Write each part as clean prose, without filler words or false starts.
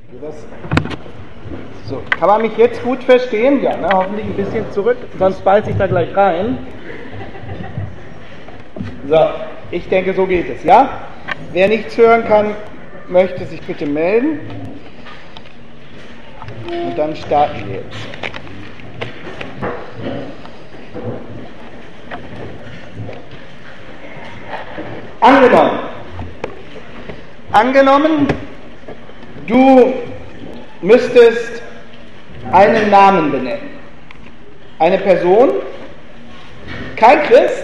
So, kann man mich jetzt gut verstehen? Ja, ne? Hoffentlich ein bisschen zurück, sonst beiße ich da gleich rein. So, ich denke, so geht es, ja? Wer nichts hören kann, möchte sich bitte melden. Und dann starten wir jetzt. Angenommen, du müsstest einen Namen benennen. Eine Person, kein Christ,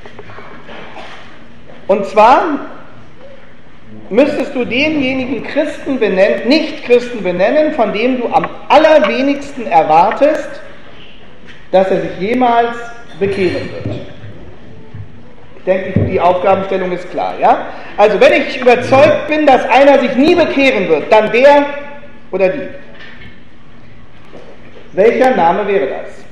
und zwar müsstest du denjenigen Christen benennen, Nicht-Christen benennen, von dem du am allerwenigsten erwartest, dass er sich jemals bekehren wird. Ich denke, die Aufgabenstellung ist klar, ja? Also, wenn ich überzeugt bin, dass einer sich nie bekehren wird, dann der oder die. Welcher Name wäre das?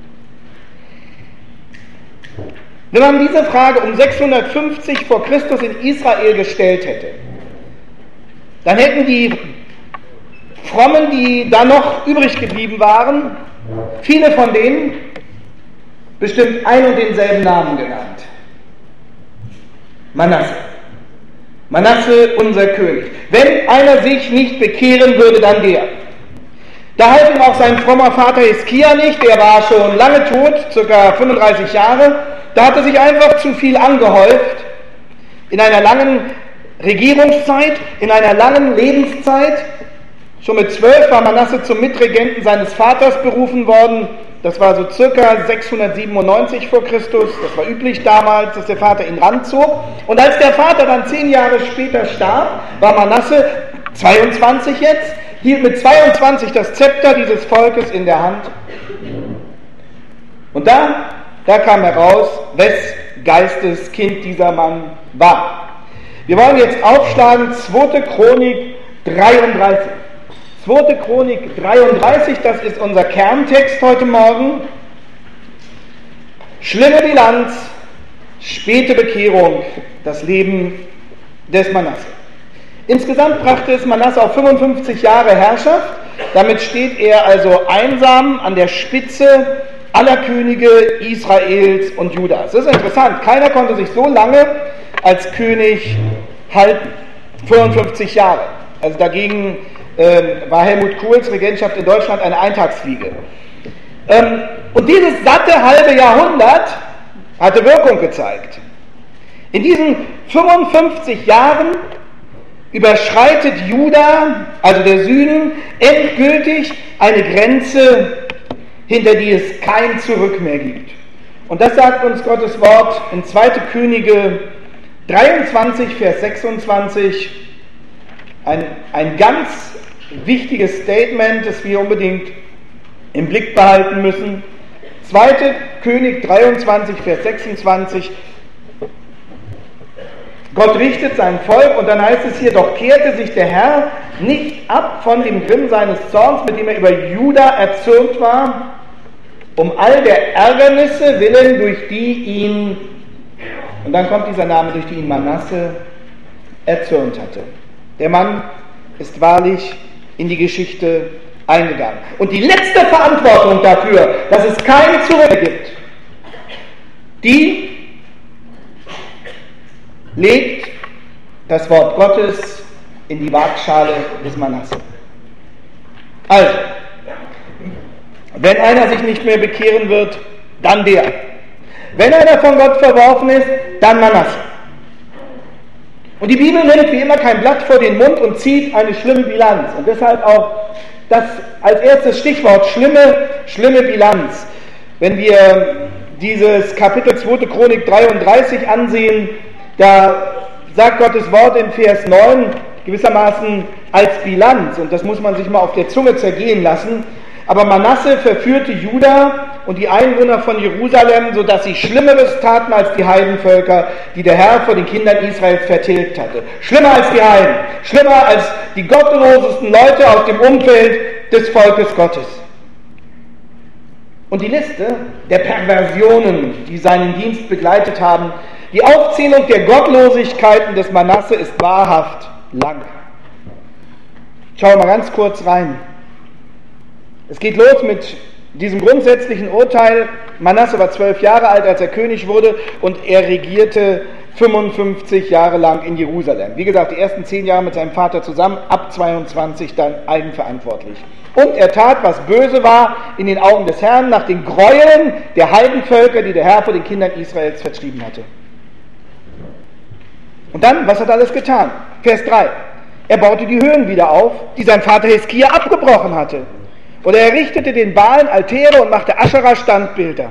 Wenn man diese Frage um 650 vor Christus in Israel gestellt hätte, dann hätten die Frommen, die da noch übrig geblieben waren, viele von denen bestimmt ein und denselben Namen genannt. Manasse. Manasse, unser König. Wenn einer sich nicht bekehren würde, dann der. Da half ihm auch sein frommer Vater Hiskia nicht, der war schon lange tot, ca. 35 Jahre. Da hatte sich einfach zu viel angehäuft. In einer langen Regierungszeit, in einer langen Lebenszeit. Schon mit 12 war Manasse zum Mitregenten seines Vaters berufen worden. Das war so ca. 697 vor Christus. Das war üblich damals, dass der Vater ihn ranzog. Und als der Vater dann 10 Jahre später starb, war Manasse 22 jetzt, hielt mit 22 das Zepter dieses Volkes in der Hand. Und da kam heraus, wes Geistes Kind dieser Mann war. Wir wollen jetzt aufschlagen 2. Chronik 33. 2. Chronik 33, das ist unser Kerntext heute Morgen. Schlimme Bilanz, späte Bekehrung, das Leben des Manasse. Insgesamt brachte es Manasse auf 55 Jahre Herrschaft. Damit steht er also einsam an der Spitze aller Könige Israels und Judas. Das ist interessant. Keiner konnte sich so lange als König halten. 55 Jahre. Also dagegen war Helmut Kohls Regentschaft in Deutschland eine Eintagsfliege. Und dieses satte halbe Jahrhundert hatte Wirkung gezeigt. In diesen 55 Jahren überschreitet Juda, also der Süden, endgültig eine Grenze, hinter die es kein Zurück mehr gibt. Und das sagt uns Gottes Wort in 2. Könige 23, Vers 26, ein ganz wichtiges Statement, das wir unbedingt im Blick behalten müssen. 2. König 23, Vers 26. Gott richtet sein Volk und dann heißt es hier, doch kehrte sich der Herr nicht ab von dem Grimm seines Zorns, mit dem er über Juda erzürnt war, um all der Ärgernisse willen, durch die ihn, und dann kommt dieser Name, durch die ihn Manasse erzürnt hatte. Der Mann ist wahrlich in die Geschichte eingegangen. Und die letzte Verantwortung dafür, dass es kein Zurück gibt, die legt das Wort Gottes in die Waagschale des Manasse. Also, wenn einer sich nicht mehr bekehren wird, dann der. Wenn einer von Gott verworfen ist, dann Manasse. Und die Bibel nimmt wie immer kein Blatt vor den Mund und zieht eine schlimme Bilanz. Und deshalb auch das als erstes Stichwort, schlimme Bilanz. Wenn wir dieses Kapitel 2. Chronik 33 ansehen, da sagt Gottes Wort in Vers 9 gewissermaßen als Bilanz, und das muss man sich mal auf der Zunge zergehen lassen, aber Manasse verführte Juda und die Einwohner von Jerusalem, sodass sie Schlimmeres taten als die Heidenvölker, die der Herr vor den Kindern Israels vertilgt hatte. Schlimmer als die Heiden, schlimmer als die gottlosesten Leute aus dem Umfeld des Volkes Gottes. Und die Liste der Perversionen, die seinen Dienst begleitet haben, die Aufzählung der Gottlosigkeiten des Manasse ist wahrhaft lang. Schauen wir mal ganz kurz rein. Es geht los mit diesem grundsätzlichen Urteil. Manasse war 12 Jahre alt, als er König wurde, und er regierte 55 Jahre lang in Jerusalem. Wie gesagt, die ersten 10 Jahre mit seinem Vater zusammen, ab 22 dann eigenverantwortlich. Und er tat, was böse war in den Augen des Herrn, nach den Gräueln der Heidenvölker, die der Herr vor den Kindern Israels vertrieben hatte. Und dann, was hat er alles getan? Vers 3. Er baute die Höhen wieder auf, die sein Vater Hiskia abgebrochen hatte. Und er errichtete den Baalen Altäre und machte Aschera-Standbilder.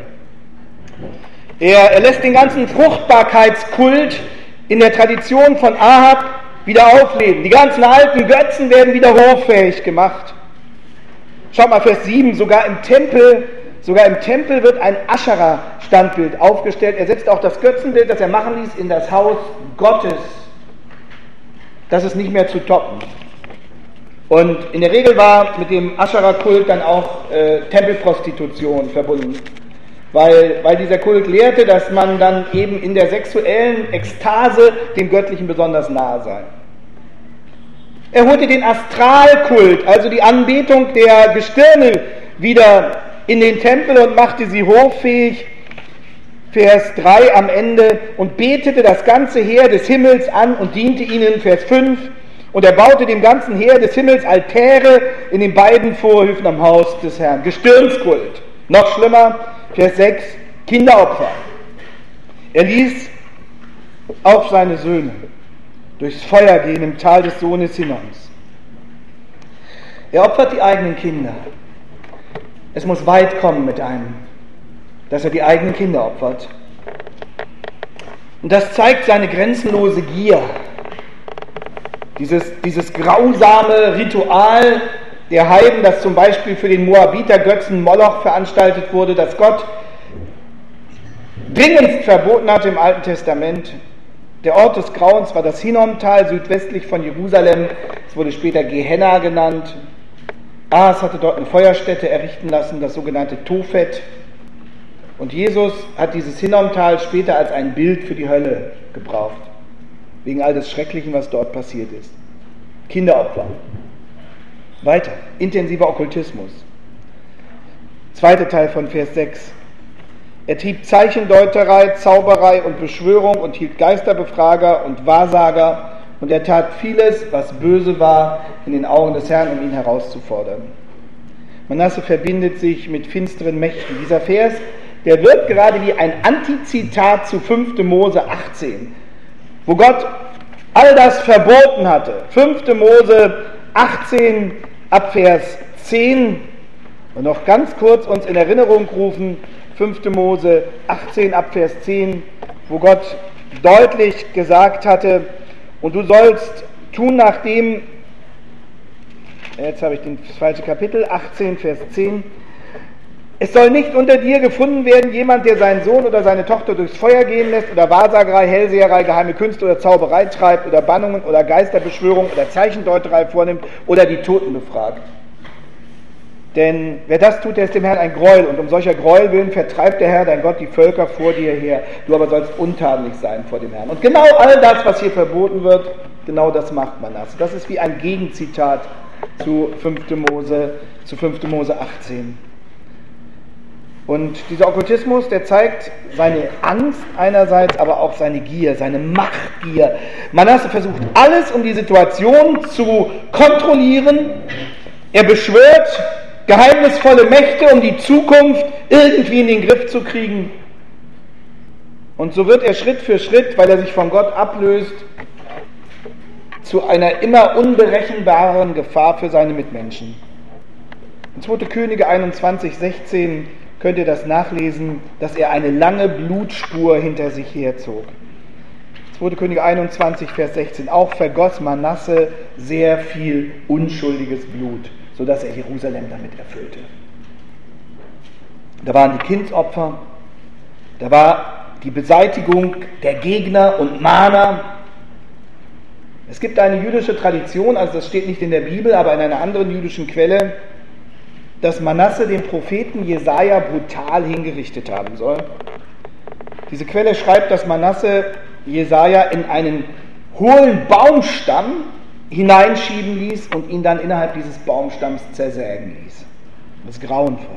Er lässt den ganzen Fruchtbarkeitskult in der Tradition von Ahab wieder aufleben. Die ganzen alten Götzen werden wieder hoffähig gemacht. Schaut mal, Vers 7, sogar im Tempel wird ein Aschera-Standbild aufgestellt. Er setzt auch das Götzenbild, das er machen ließ, in das Haus Gottes. Das ist nicht mehr zu toppen. Und in der Regel war mit dem Aschera-Kult dann auch Tempelprostitution verbunden. Weil dieser Kult lehrte, dass man dann eben in der sexuellen Ekstase dem Göttlichen besonders nahe sei. Er holte den Astralkult, also die Anbetung der Gestirne, wieder in den Tempel und machte sie hoffähig. Vers 3 am Ende, und betete das ganze Heer des Himmels an und diente ihnen, Vers 5, und er baute dem ganzen Heer des Himmels Altäre in den beiden Vorhöfen am Haus des Herrn. Gestirnskult. Noch schlimmer, Vers 6, Kinderopfer. Er ließ auch seine Söhne durchs Feuer gehen im Tal des Sohnes Hinnoms. Er opfert die eigenen Kinder. Es muss weit kommen mit einem, dass er die eigenen Kinder opfert. Und das zeigt seine grenzenlose Gier. Dieses grausame Ritual der Heiden, das zum Beispiel für den Moabiter-Götzen Moloch veranstaltet wurde, das Gott dringendst verboten hatte im Alten Testament. Der Ort des Grauens war das Hinnomtal südwestlich von Jerusalem. Es wurde später Gehenna genannt. Ahas hatte dort eine Feuerstätte errichten lassen, das sogenannte Tophet. Und Jesus hat dieses Hinnomtal später als ein Bild für die Hölle gebraucht, wegen all des Schrecklichen, was dort passiert ist. Kinderopfer. Weiter, intensiver Okkultismus. Zweiter Teil von Vers 6. Er trieb Zeichendeuterei, Zauberei und Beschwörung und hielt Geisterbefrager und Wahrsager, und er tat vieles, was böse war in den Augen des Herrn, um ihn herauszufordern. Manasse verbindet sich mit finsteren Mächten. Dieser Vers, der wird gerade wie ein Antizitat zu 5. Mose 18, wo Gott all das verboten hatte. 5. Mose 18 ab Vers 10. Und noch ganz kurz uns in Erinnerung rufen, 5. Mose 18 ab Vers 10, wo Gott deutlich gesagt hatte, und du sollst tun nach dem, jetzt habe ich das falsche Kapitel, 18 Vers 10, es soll nicht unter dir gefunden werden jemand, der seinen Sohn oder seine Tochter durchs Feuer gehen lässt oder Wahrsagerei, Hellseherei, geheime Künste oder Zauberei treibt oder Bannungen oder Geisterbeschwörung oder Zeichendeuterei vornimmt oder die Toten befragt. Denn wer das tut, der ist dem Herrn ein Gräuel, und um solcher Gräuel willen vertreibt der Herr, dein Gott, die Völker vor dir her. Du aber sollst untadelig sein vor dem Herrn. Und genau all das, was hier verboten wird, genau das macht Manasse. Das ist wie ein Gegenzitat zu 5. Mose 18. Und dieser Okkultismus, der zeigt seine Angst einerseits, aber auch seine Gier, seine Machtgier. Manasse versucht alles, um die Situation zu kontrollieren. Er beschwört geheimnisvolle Mächte, um die Zukunft irgendwie in den Griff zu kriegen. Und so wird er Schritt für Schritt, weil er sich von Gott ablöst, zu einer immer unberechenbaren Gefahr für seine Mitmenschen. In 2. Könige 21,16 könnt ihr das nachlesen, dass er eine lange Blutspur hinter sich herzog. 2. Könige 21, Vers 16. Auch vergoss Manasse sehr viel unschuldiges Blut, sodass er Jerusalem damit erfüllte. Da waren die Kindsopfer, da war die Beseitigung der Gegner und Mahner. Es gibt eine jüdische Tradition, also das steht nicht in der Bibel, aber in einer anderen jüdischen Quelle, dass Manasse den Propheten Jesaja brutal hingerichtet haben soll. Diese Quelle schreibt, dass Manasse Jesaja in einen hohlen Baumstamm hineinschieben ließ und ihn dann innerhalb dieses Baumstamms zersägen ließ. Das ist grauenvoll.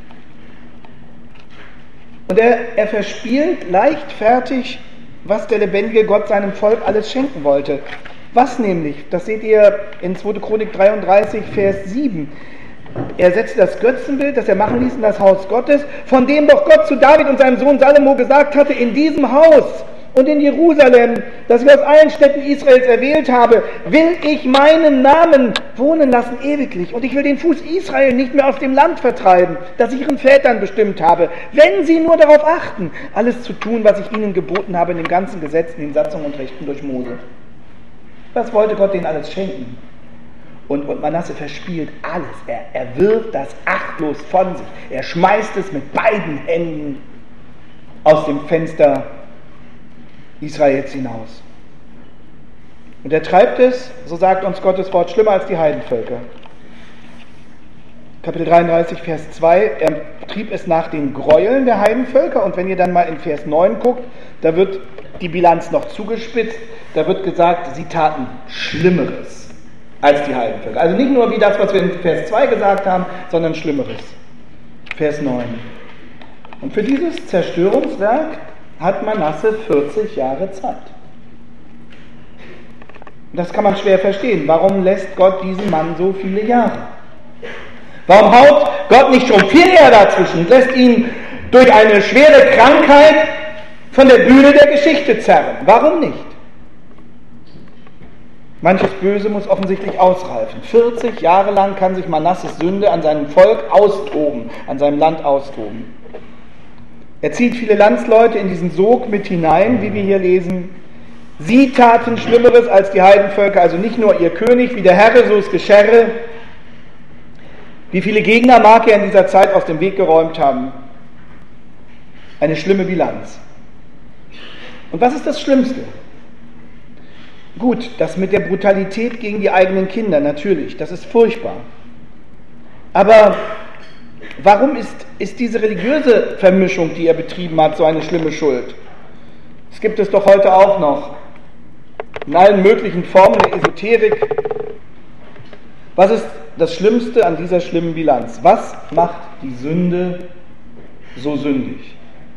Und er verspielt leichtfertig, was der lebendige Gott seinem Volk alles schenken wollte. Was nämlich? Das seht ihr in 2. Chronik 33, Vers 7. Er setzte das Götzenbild, das er machen ließ, in das Haus Gottes, von dem doch Gott zu David und seinem Sohn Salomo gesagt hatte, in diesem Haus und in Jerusalem, das ich aus allen Städten Israels erwählt habe, will ich meinen Namen wohnen lassen ewiglich. Und ich will den Fuß Israel nicht mehr aus dem Land vertreiben, das ich ihren Vätern bestimmt habe, wenn sie nur darauf achten, alles zu tun, was ich ihnen geboten habe in dem ganzen Gesetz, in den Satzungen und Rechten durch Mose. Was wollte Gott denen alles schenken? Und Manasse verspielt alles. Er wirft das achtlos von sich. Er schmeißt es mit beiden Händen aus dem Fenster Israels hinaus. Und er treibt es, so sagt uns Gottes Wort, schlimmer als die Heidenvölker. Kapitel 33, Vers 2, er trieb es nach den Gräueln der Heidenvölker. Und wenn ihr dann mal in Vers 9 guckt, da wird die Bilanz noch zugespitzt. Da wird gesagt, sie taten Schlimmeres als die Heidenvölker. Also nicht nur wie das, was wir in Vers 2 gesagt haben, sondern Schlimmeres. Vers 9. Und für dieses Zerstörungswerk hat Manasse 40 Jahre Zeit. Das kann man schwer verstehen. Warum lässt Gott diesen Mann so viele Jahre? Warum haut Gott nicht schon viel eher dazwischen und lässt ihn durch eine schwere Krankheit von der Bühne der Geschichte zerren? Warum nicht? Manches Böse muss offensichtlich ausreifen. 40 Jahre lang kann sich Manasses Sünde an seinem Volk austoben, an seinem Land austoben. Er zieht viele Landsleute in diesen Sog mit hinein, wie wir hier lesen. Sie taten Schlimmeres als die Heidenvölker, also nicht nur ihr König, wie der Herr, so es geschäre. Wie viele Gegner mag er in dieser Zeit aus dem Weg geräumt haben? Eine schlimme Bilanz. Und was ist das Schlimmste? Gut, das mit der Brutalität gegen die eigenen Kinder, natürlich, das ist furchtbar. Aber warum ist diese religiöse Vermischung, die er betrieben hat, so eine schlimme Schuld? Es gibt es doch heute auch noch, in allen möglichen Formen der Esoterik. Was ist das Schlimmste an dieser schlimmen Bilanz? Was macht die Sünde so sündig?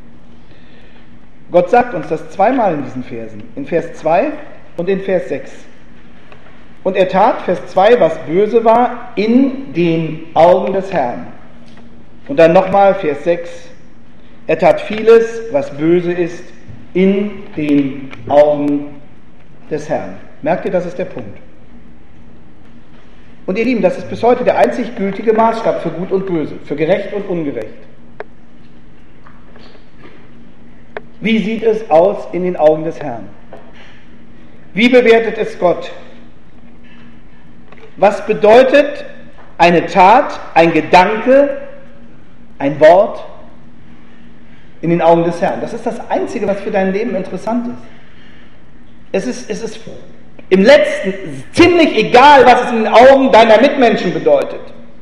Gott sagt uns das zweimal in diesen Versen, in Vers 2 und in Vers 6. Und er tat, Vers 2, was böse war, in den Augen des Herrn. Und dann nochmal, Vers 6, er tat vieles, was böse ist, in den Augen des Herrn. Merkt ihr, das ist der Punkt. Und ihr Lieben, das ist bis heute der einzig gültige Maßstab für Gut und Böse, für gerecht und ungerecht. Wie sieht es aus in den Augen des Herrn? Wie bewertet es Gott? Was bedeutet eine Tat, ein Gedanke, ein Wort in den Augen des Herrn? Das ist das Einzige, was für dein Leben interessant ist. Es ist im Letzten ziemlich egal, was es in den Augen deiner Mitmenschen bedeutet.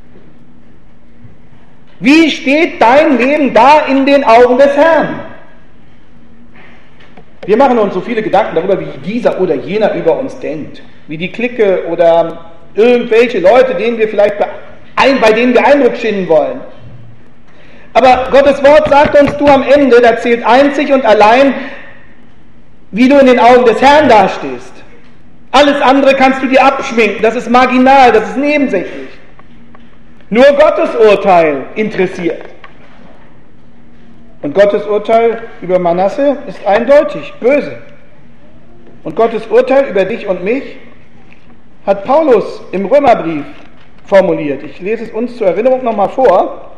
Wie steht dein Leben da in den Augen des Herrn? Wir machen uns so viele Gedanken darüber, wie dieser oder jener über uns denkt, wie die Clique oder irgendwelche Leute, denen wir vielleicht bei denen wir Eindruck schinden wollen. Aber Gottes Wort sagt uns, du am Ende, da zählt einzig und allein, wie du in den Augen des Herrn dastehst. Alles andere kannst du dir abschminken, das ist marginal, das ist nebensächlich. Nur Gottes Urteil interessiert. Und Gottes Urteil über Manasse ist eindeutig, böse. Und Gottes Urteil über dich und mich hat Paulus im Römerbrief formuliert. Ich lese es uns zur Erinnerung nochmal vor.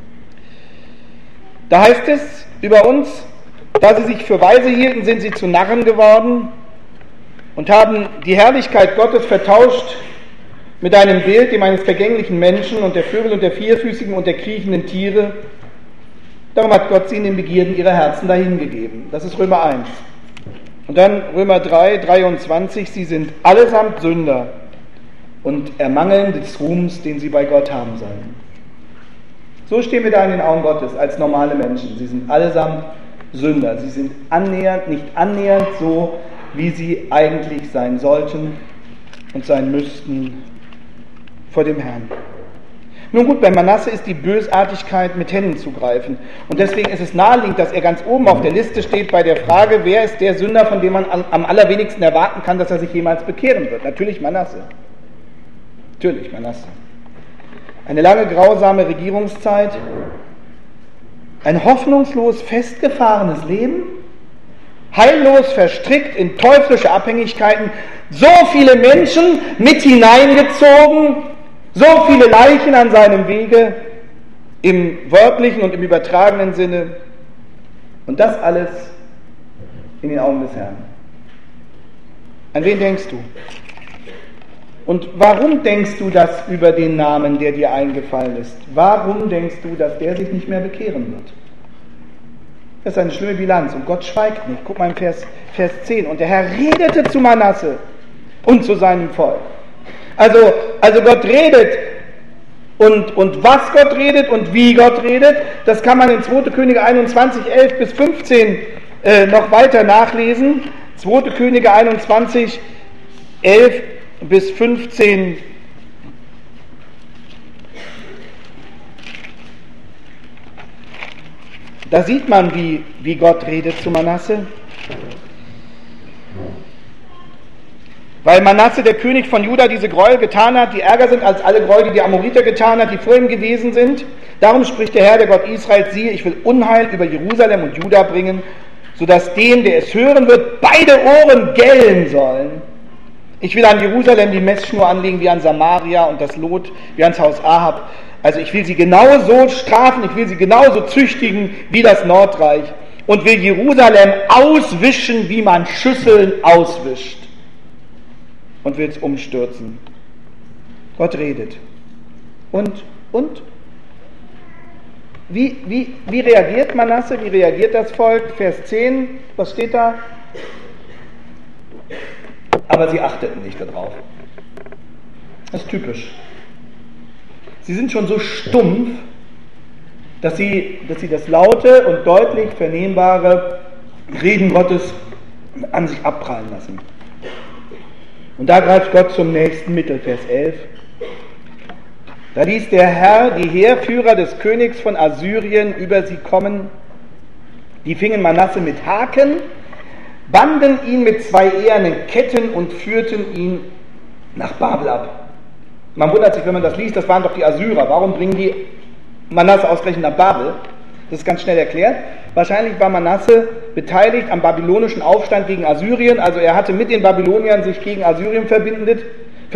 Da heißt es über uns, da sie sich für weise hielten, sind sie zu Narren geworden und haben die Herrlichkeit Gottes vertauscht mit einem Bild, dem eines vergänglichen Menschen und der Vögel und der vierfüßigen und der kriechenden Tiere. Darum hat Gott sie in den Begierden ihrer Herzen dahingegeben. Das ist Römer 1. Und dann Römer 3, 23, sie sind allesamt Sünder und ermangeln des Ruhms, den sie bei Gott haben sollen. So stehen wir da in den Augen Gottes als normale Menschen. Sie sind allesamt Sünder. Sie sind nicht annähernd so, wie sie eigentlich sein sollten. und sein müssten vor dem Herrn. Nun gut, bei Manasse ist die Bösartigkeit mit Händen zu greifen. Und deswegen ist es naheliegend, dass er ganz oben auf der Liste steht bei der Frage, wer ist der Sünder, von dem man am allerwenigsten erwarten kann, dass er sich jemals bekehren wird. Natürlich Manasse. Natürlich Manasse. Eine lange grausame Regierungszeit, ein hoffnungslos festgefahrenes Leben, heillos verstrickt in teuflische Abhängigkeiten, so viele Menschen mit hineingezogen, so viele Leichen an seinem Wege, im wörtlichen und im übertragenen Sinne. Und das alles in den Augen des Herrn. An wen denkst du? Und warum denkst du das über den Namen, der dir eingefallen ist? Warum denkst du, dass der sich nicht mehr bekehren wird? Das ist eine schlimme Bilanz und Gott schweigt nicht. Guck mal im Vers 10. Und der Herr redete zu Manasse und zu seinem Volk. Also Gott redet und was Gott redet und wie Gott redet, das kann man in 2. Könige 21, 11 bis 15 noch weiter nachlesen. 2. Könige 21, 11 bis 15. Da sieht man, wie Gott redet zu Manasse. Weil Manasse, der König von Juda, diese Gräuel getan hat, die ärger sind als alle Gräuel, die die Amoriter getan hat, die vor ihm gewesen sind. Darum spricht der Herr, der Gott Israels, siehe, ich will Unheil über Jerusalem und Juda bringen, sodass dem, der es hören wird, beide Ohren gellen sollen. Ich will an Jerusalem die Messschnur anlegen wie an Samaria und das Lot wie ans Haus Ahab. Also ich will sie genauso strafen, ich will sie genauso züchtigen wie das Nordreich und will Jerusalem auswischen, wie man Schüsseln auswischt. Und will es umstürzen. Gott redet. Und? Wie reagiert Manasse? Wie reagiert das Volk? Vers 10, was steht da? Aber sie achteten nicht darauf. Das ist typisch. Sie sind schon so stumpf, dass sie das laute und deutlich vernehmbare Reden Gottes an sich abprallen lassen. Und da greift Gott zum nächsten Mittel, Vers 11. Da ließ der Herr die Heerführer des Königs von Assyrien über sie kommen. Die fingen Manasse mit Haken, banden ihn mit 2 ehernen Ketten und führten ihn nach Babel ab. Man wundert sich, wenn man das liest, das waren doch die Assyrer. Warum bringen die Manasse ausgerechnet nach Babel? Das ist ganz schnell erklärt. Wahrscheinlich war Manasse beteiligt am babylonischen Aufstand gegen Assyrien. Also er hatte mit den Babyloniern sich gegen Assyrien verbündet.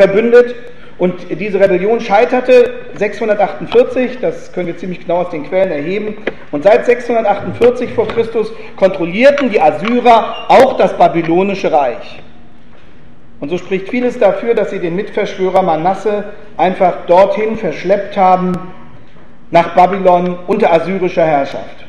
Und diese Rebellion scheiterte 648. Das können wir ziemlich genau aus den Quellen erheben. Und seit 648 vor Christus kontrollierten die Assyrer auch das babylonische Reich. Und so spricht vieles dafür, dass sie den Mitverschwörer Manasse einfach dorthin verschleppt haben, nach Babylon unter assyrischer Herrschaft.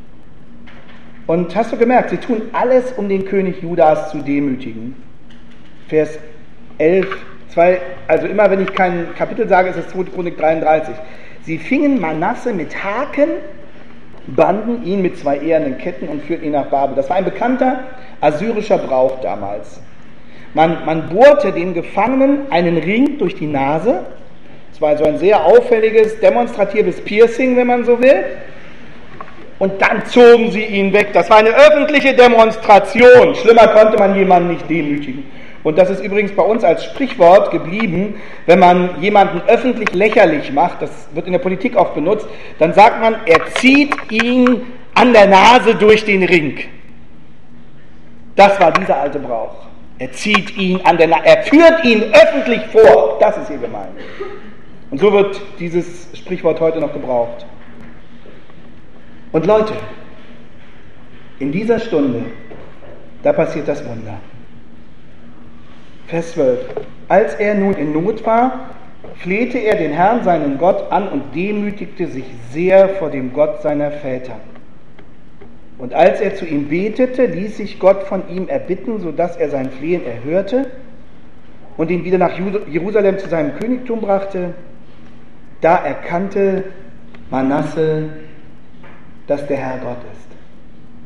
Und hast du gemerkt, sie tun alles, um den König Judas zu demütigen. Vers 11, also immer wenn ich kein Kapitel sage, ist es 2. Chronik 33. Sie fingen Manasse mit Haken, banden ihn mit 2 ehernen Ketten und führten ihn nach Babel. Das war ein bekannter assyrischer Brauch damals. Man bohrte dem Gefangenen einen Ring durch die Nase. Das war so ein sehr auffälliges, demonstratives Piercing, wenn man so will. Und dann zogen sie ihn weg. Das war eine öffentliche Demonstration. Schlimmer konnte man jemanden nicht demütigen. Und das ist übrigens bei uns als Sprichwort geblieben, wenn man jemanden öffentlich lächerlich macht, das wird in der Politik oft benutzt, dann sagt man, er zieht ihn an der Nase durch den Ring. Das war dieser alte Brauch. Er zieht ihn an der Nase, er führt ihn öffentlich vor. Das ist hier gemeint. Und so wird dieses Sprichwort heute noch gebraucht. Und Leute, in dieser Stunde, da passiert das Wunder. Vers 12. Als er nun in Not war, flehte er den Herrn, seinen Gott, an und demütigte sich sehr vor dem Gott seiner Väter. Und als er zu ihm betete, ließ sich Gott von ihm erbitten, sodass er sein Flehen erhörte und ihn wieder nach Jerusalem zu seinem Königtum brachte. Da erkannte Manasse, dass der Herr Gott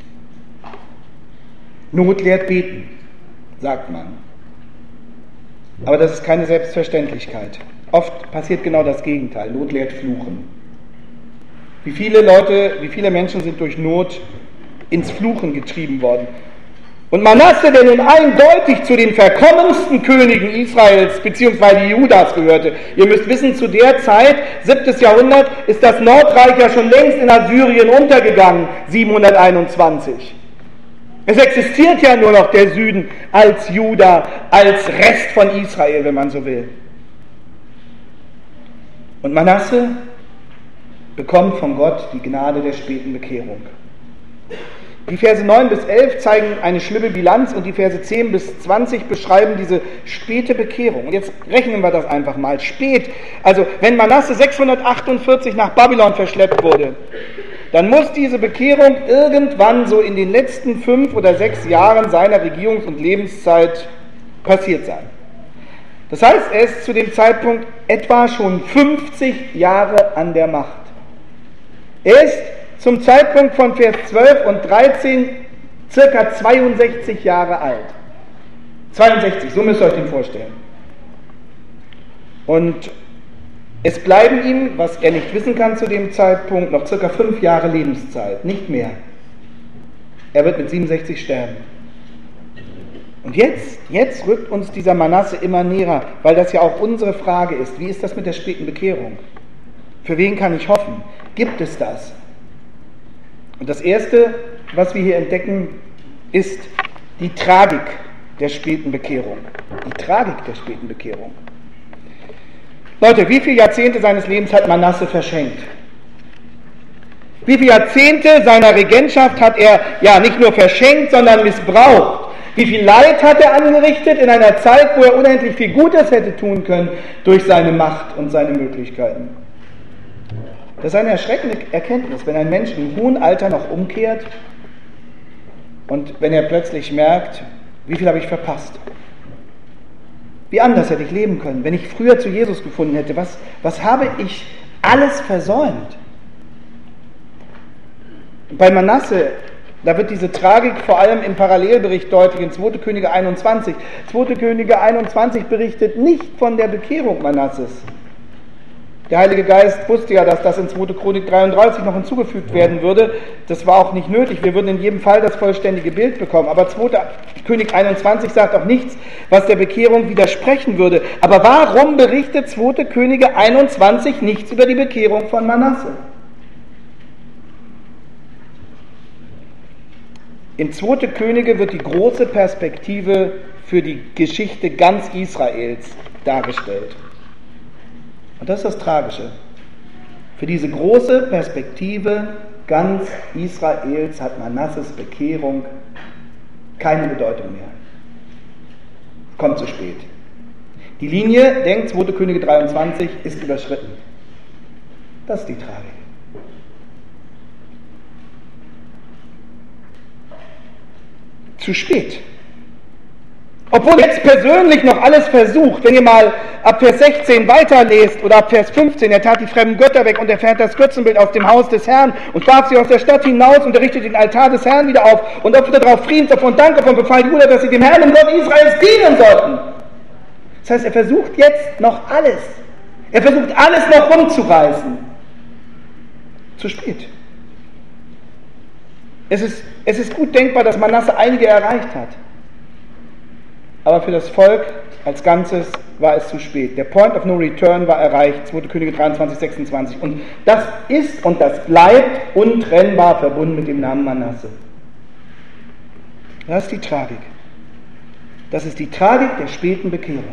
ist. Not lehrt beten, sagt man. Aber das ist keine Selbstverständlichkeit. Oft passiert genau das Gegenteil. Not lehrt Fluchen. Wie viele Menschen sind durch Not ins Fluchen getrieben worden. Und Manasse, der nun eindeutig zu den verkommensten Königen Israels bzw. Judas gehörte. Ihr müsst wissen, zu der Zeit, 7. Jahrhundert, ist das Nordreich ja schon längst in Assyrien untergegangen, 721. Es existiert ja nur noch der Süden als Juda, als Rest von Israel, wenn man so will. Und Manasse bekommt von Gott die Gnade der späten Bekehrung. Die Verse 9 bis 11 zeigen eine schlimme Bilanz und die Verse 10 bis 20 beschreiben diese späte Bekehrung. Und jetzt rechnen wir das einfach mal. Spät, also wenn Manasse 648 nach Babylon verschleppt wurde, dann muss diese Bekehrung irgendwann so in den letzten 5 oder 6 Jahren seiner Regierungs- und Lebenszeit passiert sein. Das heißt, er ist zu dem Zeitpunkt etwa schon 50 Jahre an der Macht. Er ist zum Zeitpunkt von Vers 12 und 13 circa 62 Jahre alt. 62, so müsst ihr euch den vorstellen. Und es bleiben ihm, was er nicht wissen kann zu dem Zeitpunkt, noch circa 5 Jahre Lebenszeit, nicht mehr. Er wird mit 67 sterben. Und jetzt rückt uns dieser Manasse immer näher, weil das ja auch unsere Frage ist. Wie ist das mit der späten Bekehrung? Für wen kann ich hoffen? Gibt es das? Und das Erste, was wir hier entdecken, ist die Tragik der späten Bekehrung. Die Tragik der späten Bekehrung. Leute, wie viele Jahrzehnte seines Lebens hat Manasse verschenkt? Wie viele Jahrzehnte seiner Regentschaft hat er ja nicht nur verschenkt, sondern missbraucht? Wie viel Leid hat er angerichtet in einer Zeit, wo er unendlich viel Gutes hätte tun können durch seine Macht und seine Möglichkeiten? Das ist eine erschreckende Erkenntnis, wenn ein Mensch im hohen Alter noch umkehrt und wenn er plötzlich merkt, wie viel habe ich verpasst? Wie anders hätte ich leben können, wenn ich früher zu Jesus gefunden hätte? Was habe ich alles versäumt? Bei Manasse, da wird diese Tragik vor allem im Parallelbericht deutlich, in 2. Könige 21. 2. Könige 21 berichtet nicht von der Bekehrung Manasses. Der Heilige Geist wusste ja, dass das in 2. Chronik 33 noch hinzugefügt werden würde. Das war auch nicht nötig. Wir würden in jedem Fall das vollständige Bild bekommen. Aber 2. König 21 sagt auch nichts, was der Bekehrung widersprechen würde. Aber warum berichtet 2. Könige 21 nichts über die Bekehrung von Manasse? In 2. Könige wird die große Perspektive für die Geschichte ganz Israels dargestellt. Und das ist das Tragische. Für diese große Perspektive ganz Israels hat Manasses Bekehrung keine Bedeutung mehr. Kommt zu spät. Die Linie, denkt 2. Könige 23, ist überschritten. Das ist die Tragik. Zu spät. Obwohl er jetzt persönlich noch alles versucht, wenn ihr mal ab Vers 16 weiterlest oder ab Vers 15, er tat die fremden Götter weg und entfernte das Götzenbild aus dem Haus des Herrn und warf sie aus der Stadt hinaus und errichtete den Altar des Herrn wieder auf und opferte darauf Friedensopfer und Dankopfer und befahl Juda, dass sie dem Herrn, dem Gott Israels, dienen sollten. Das heißt, er versucht jetzt noch alles. Er versucht alles noch rumzureißen. Zu spät. Es ist gut denkbar, dass Manasse einige erreicht hat. Aber für das Volk als Ganzes war es zu spät. Der Point of No Return war erreicht, 2. Könige 23, 26. Und das ist und das bleibt untrennbar verbunden mit dem Namen Manasse. Das ist die Tragik. Das ist die Tragik der späten Bekehrung.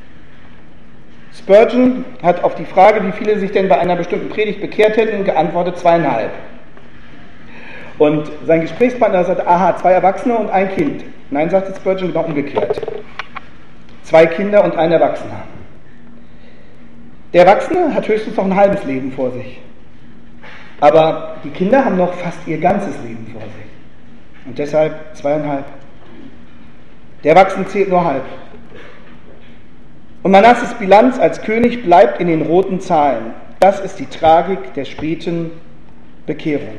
Spurgeon hat auf die Frage, wie viele sich denn bei einer bestimmten Predigt bekehrt hätten, geantwortet 2,5. Und sein Gesprächspartner sagte, aha, 2 Erwachsene und ein Kind. Nein, sagte Spurgeon, genau umgekehrt. 2 Kinder und ein Erwachsener. Der Erwachsene hat höchstens noch ein halbes Leben vor sich. Aber die Kinder haben noch fast ihr ganzes Leben vor sich. Und deshalb 2,5. Der Erwachsene zählt nur halb. Und Manasses Bilanz als König bleibt in den roten Zahlen. Das ist die Tragik der späten Bekehrung.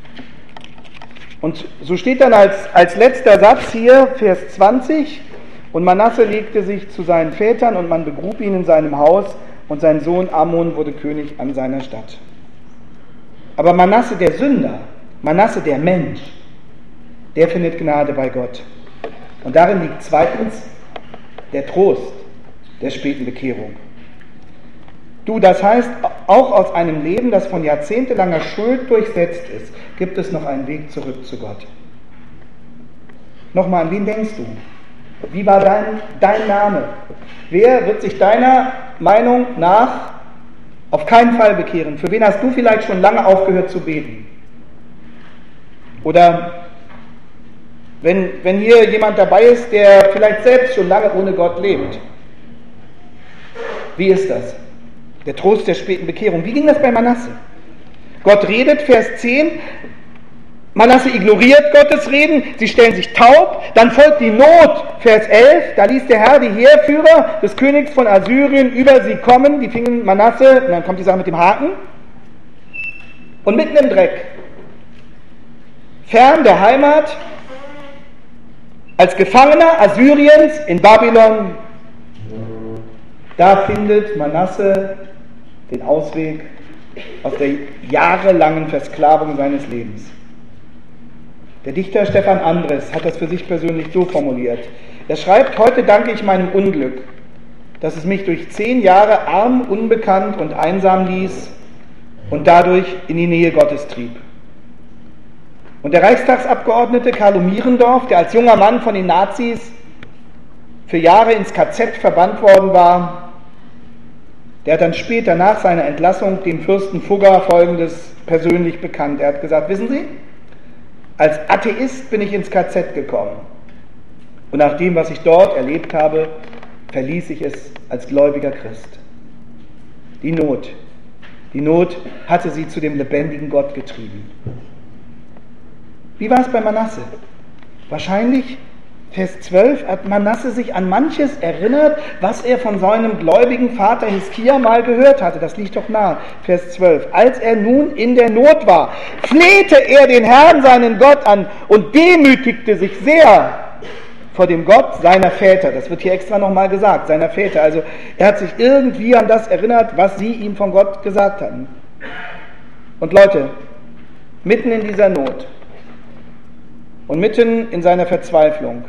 Und so steht dann als letzter Satz hier, Vers 20, Und Manasse legte sich zu seinen Vätern und man begrub ihn in seinem Haus und sein Sohn Amon wurde König an seiner Stadt. Aber Manasse der Sünder, Manasse der Mensch, der findet Gnade bei Gott. Und darin liegt zweitens der Trost der späten Bekehrung. Das heißt, auch aus einem Leben, das von jahrzehntelanger Schuld durchsetzt ist, gibt es noch einen Weg zurück zu Gott. Nochmal, an wen denkst du? Wie war dein Name? Wer wird sich deiner Meinung nach auf keinen Fall bekehren? Für wen hast du vielleicht schon lange aufgehört zu beten? Oder wenn hier jemand dabei ist, der vielleicht selbst schon lange ohne Gott lebt. Wie ist das? Der Trost der späten Bekehrung. Wie ging das bei Manasse? Gott redet, Vers 10. Manasse ignoriert Gottes Reden, sie stellen sich taub, dann folgt die Not, Vers 11, da ließ der Herr die Heerführer des Königs von Assyrien über sie kommen, die fingen Manasse, und dann kommt die Sache mit dem Haken, und mitten im Dreck, fern der Heimat, als Gefangener Assyriens in Babylon, da findet Manasse den Ausweg aus der jahrelangen Versklavung seines Lebens. Der Dichter Stefan Andres hat das für sich persönlich so formuliert. Er schreibt: Heute danke ich meinem Unglück, dass es mich durch 10 Jahre arm, unbekannt und einsam ließ und dadurch in die Nähe Gottes trieb. Und der Reichstagsabgeordnete Carlo Mierendorf, der als junger Mann von den Nazis für Jahre ins KZ verbannt worden war, der hat dann später nach seiner Entlassung dem Fürsten Fugger Folgendes persönlich bekannt. Er hat gesagt: Wissen Sie, als Atheist bin ich ins KZ gekommen und nach dem, was ich dort erlebt habe, verließ ich es als gläubiger Christ. Die Not hatte sie zu dem lebendigen Gott getrieben. Wie war es bei Manasse? Wahrscheinlich, Vers 12, hat Manasse sich an manches erinnert, was er von seinem gläubigen Vater Hiskia mal gehört hatte. Das liegt doch nahe. Vers 12. Als er nun in der Not war, flehte er den Herrn, seinen Gott, an und demütigte sich sehr vor dem Gott seiner Väter. Das wird hier extra nochmal gesagt, seiner Väter. Also er hat sich irgendwie an das erinnert, was sie ihm von Gott gesagt hatten. Und Leute, mitten in dieser Not und mitten in seiner Verzweiflung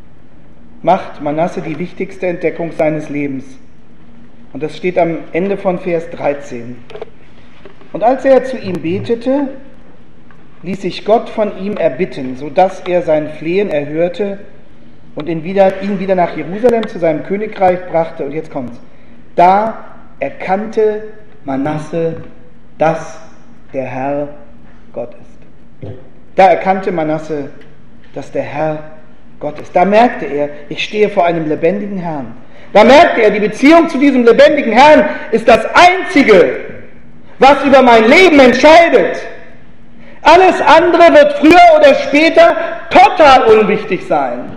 macht Manasse die wichtigste Entdeckung seines Lebens. Und das steht am Ende von Vers 13. Und als er zu ihm betete, ließ sich Gott von ihm erbitten, sodass er sein Flehen erhörte und ihn wieder nach Jerusalem zu seinem Königreich brachte. Und jetzt kommt's. Da erkannte Manasse, dass der Herr Gott ist. Da erkannte Manasse, dass der Herr Gott ist. Da merkte er, ich stehe vor einem lebendigen Herrn. Da merkte er, die Beziehung zu diesem lebendigen Herrn ist das Einzige, was über mein Leben entscheidet. Alles andere wird früher oder später total unwichtig sein.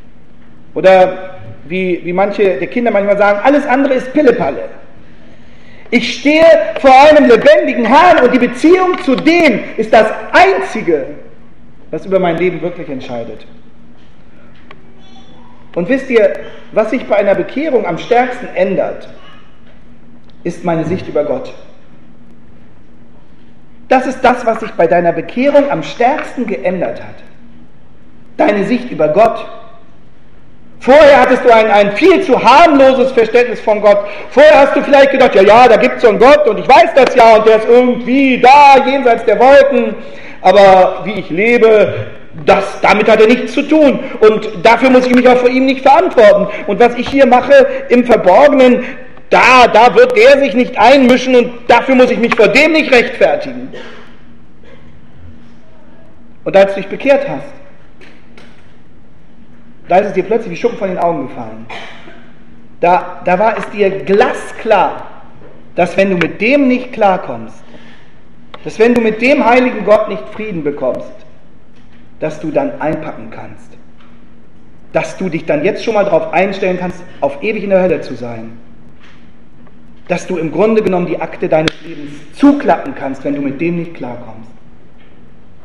Oder wie manche der Kinder manchmal sagen, alles andere ist Pillepalle. Ich stehe vor einem lebendigen Herrn und die Beziehung zu dem ist das Einzige, was über mein Leben wirklich entscheidet. Und wisst ihr, was sich bei einer Bekehrung am stärksten ändert, ist meine Sicht über Gott. Das ist das, was sich bei deiner Bekehrung am stärksten geändert hat. Deine Sicht über Gott. Vorher hattest du ein viel zu harmloses Verständnis von Gott. Vorher hast du vielleicht gedacht, ja, da gibt es so einen Gott und ich weiß das ja und der ist irgendwie da, jenseits der Wolken. Aber wie ich lebe, damit hat er nichts zu tun und dafür muss ich mich auch vor ihm nicht verantworten. Und was ich hier mache im Verborgenen, da wird der sich nicht einmischen und dafür muss ich mich vor dem nicht rechtfertigen. Und als du dich bekehrt hast, da ist es dir plötzlich wie Schuppen von den Augen gefallen. Da war es dir glasklar, dass wenn du mit dem nicht klarkommst, dass wenn du mit dem heiligen Gott nicht Frieden bekommst, dass du dann einpacken kannst. Dass du dich dann jetzt schon mal darauf einstellen kannst, auf ewig in der Hölle zu sein. Dass du im Grunde genommen die Akte deines Lebens zuklappen kannst, wenn du mit dem nicht klarkommst.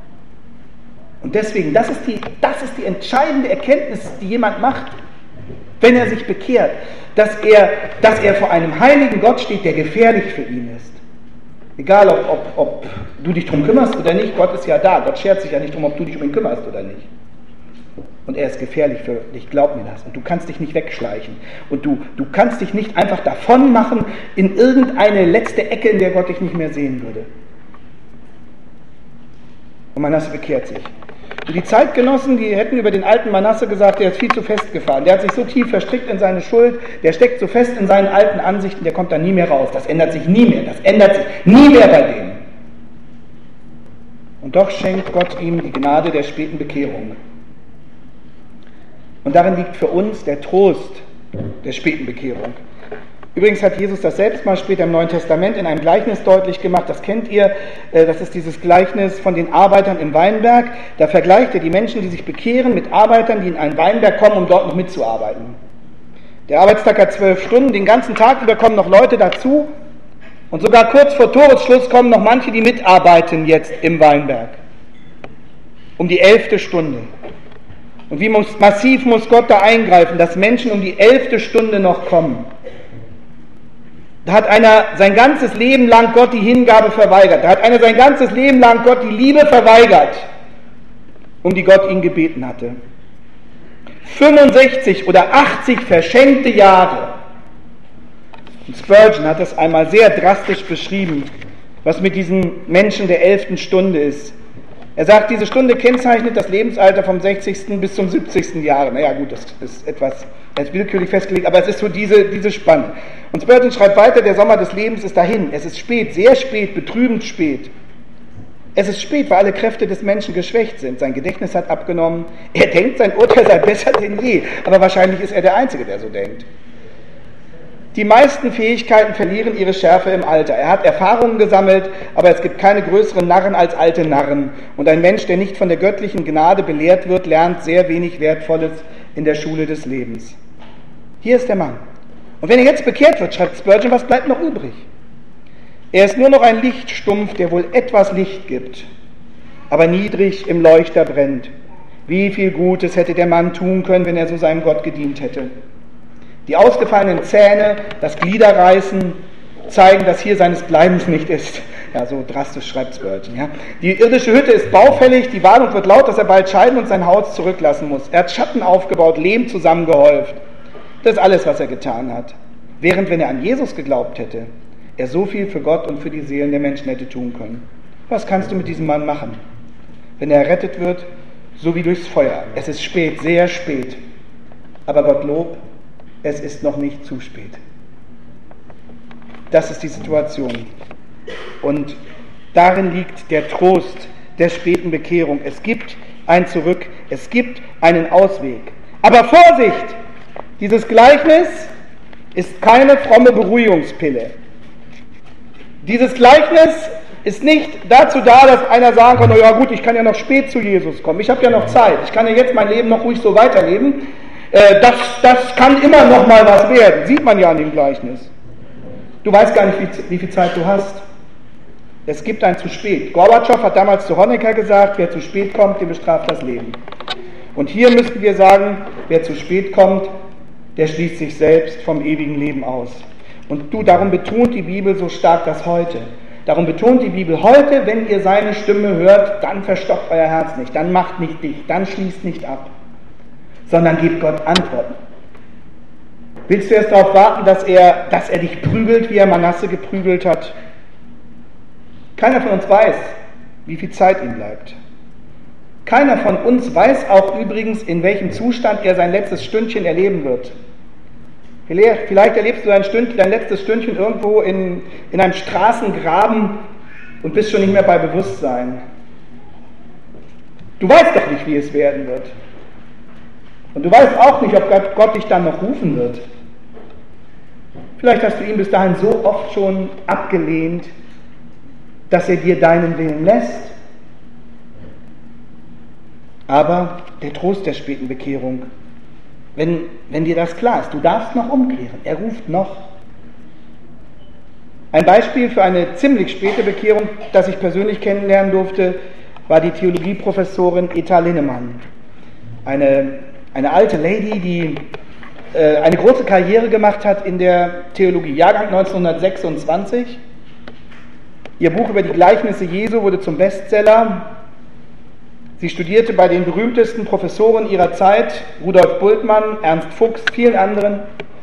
Und deswegen, das ist die entscheidende Erkenntnis, die jemand macht. wenn er sich bekehrt, dass er vor einem heiligen Gott steht, der gefährlich für ihn ist. Egal, ob du dich darum kümmerst oder nicht, Gott ist ja da. Gott schert sich ja nicht darum, ob du dich um ihn kümmerst oder nicht. Und er ist gefährlich für dich, glaub mir das. Und du kannst dich nicht wegschleichen. Und du kannst dich nicht einfach davon machen in irgendeine letzte Ecke, in der Gott dich nicht mehr sehen würde. Und Manasse bekehrt sich. Und die Zeitgenossen, die hätten über den alten Manasse gesagt, der ist viel zu festgefahren. Der hat sich so tief verstrickt in seine Schuld, der steckt so fest in seinen alten Ansichten, der kommt da nie mehr raus. Das ändert sich nie mehr. Das ändert sich nie mehr bei dem. Und doch schenkt Gott ihm die Gnade der späten Bekehrung. Und darin liegt für uns der Trost der späten Bekehrung. Übrigens hat Jesus das selbst mal später im Neuen Testament in einem Gleichnis deutlich gemacht. Das kennt ihr, das ist dieses Gleichnis von den Arbeitern im Weinberg. Da vergleicht er die Menschen, die sich bekehren, mit Arbeitern, die in einen Weinberg kommen, um dort noch mitzuarbeiten. Der Arbeitstag hat 12 Stunden, den ganzen Tag über kommen noch Leute dazu und sogar kurz vor Toresschluss kommen noch manche, die mitarbeiten jetzt im Weinberg. Um die 11. Stunde. Und wie massiv muss Gott da eingreifen, dass Menschen um die 11. Stunde noch kommen. Da hat einer sein ganzes Leben lang Gott die Hingabe verweigert. Da hat einer sein ganzes Leben lang Gott die Liebe verweigert, um die Gott ihn gebeten hatte. 65 oder 80 verschenkte Jahre. Und Spurgeon hat das einmal sehr drastisch beschrieben, was mit diesen Menschen der 11. Stunde ist. Er sagt, diese Stunde kennzeichnet das Lebensalter vom 60. bis zum 70. Jahre. Naja gut, das ist etwas willkürlich festgelegt, aber es ist so diese Spanne. Und Spurgeon schreibt weiter, der Sommer des Lebens ist dahin. Es ist spät, sehr spät, betrübend spät. Es ist spät, weil alle Kräfte des Menschen geschwächt sind. Sein Gedächtnis hat abgenommen. Er denkt, sein Urteil sei besser denn je. Aber wahrscheinlich ist er der Einzige, der so denkt. Die meisten Fähigkeiten verlieren ihre Schärfe im Alter. Er hat Erfahrungen gesammelt, aber es gibt keine größeren Narren als alte Narren. Und ein Mensch, der nicht von der göttlichen Gnade belehrt wird, lernt sehr wenig Wertvolles in der Schule des Lebens. Hier ist der Mann. Und wenn er jetzt bekehrt wird, schreibt Spurgeon, was bleibt noch übrig? Er ist nur noch ein Lichtstumpf, der wohl etwas Licht gibt, aber niedrig im Leuchter brennt. Wie viel Gutes hätte der Mann tun können, wenn er so seinem Gott gedient hätte? Die ausgefallenen Zähne, das Gliederreißen zeigen, dass hier seines Bleibens nicht ist. Ja, so drastisch schreibt Spurgeon. Ja. Die irdische Hütte ist baufällig, die Warnung wird laut, dass er bald scheiden und sein Haus zurücklassen muss. Er hat Schatten aufgebaut, Lehm zusammengehäuft. Das ist alles, was er getan hat. Während, wenn er an Jesus geglaubt hätte, er so viel für Gott und für die Seelen der Menschen hätte tun können. Was kannst du mit diesem Mann machen? Wenn er errettet wird, so wie durchs Feuer. Es ist spät, sehr spät. Aber Gottlob, es ist noch nicht zu spät. Das ist die Situation. Und darin liegt der Trost der späten Bekehrung. Es gibt ein Zurück, es gibt einen Ausweg. Aber Vorsicht! Dieses Gleichnis ist keine fromme Beruhigungspille. Dieses Gleichnis ist nicht dazu da, dass einer sagen kann, oh ja gut, ich kann ja noch spät zu Jesus kommen, ich habe ja noch Zeit, ich kann ja jetzt mein Leben noch ruhig so weiterleben. Das kann immer noch mal was werden, sieht man ja an dem Gleichnis. Du weißt gar nicht, wie viel Zeit du hast. Es gibt ein zu spät. Gorbatschow hat damals zu Honecker gesagt, wer zu spät kommt, dem bestraft das Leben. Und hier müssten wir sagen, wer zu spät kommt, der schließt sich selbst vom ewigen Leben aus. Und darum betont die Bibel so stark das Heute. Darum betont die Bibel heute, wenn ihr seine Stimme hört, dann verstockt euer Herz nicht, dann macht nicht dicht, dann schließt nicht ab, sondern gebt Gott Antworten. Willst du erst darauf warten, dass er dich prügelt, wie er Manasse geprügelt hat? Keiner von uns weiß, wie viel Zeit ihm bleibt. Keiner von uns weiß auch übrigens, in welchem Zustand er sein letztes Stündchen erleben wird. Vielleicht erlebst du dein letztes Stündchen irgendwo in einem Straßengraben und bist schon nicht mehr bei Bewusstsein. Du weißt doch nicht, wie es werden wird. Und du weißt auch nicht, ob Gott dich dann noch rufen wird. Vielleicht hast du ihn bis dahin so oft schon abgelehnt, dass er dir deinen Willen lässt. Aber der Trost der späten Bekehrung, wenn dir das klar ist, du darfst noch umkehren, er ruft noch. Ein Beispiel für eine ziemlich späte Bekehrung, das ich persönlich kennenlernen durfte, war die Theologieprofessorin Etta Linnemann. Eine alte Lady, die eine große Karriere gemacht hat in der Theologie. Jahrgang 1926. Ihr Buch über die Gleichnisse Jesu wurde zum Bestseller. Sie studierte bei den berühmtesten Professoren ihrer Zeit, Rudolf Bultmann, Ernst Fuchs, vielen anderen.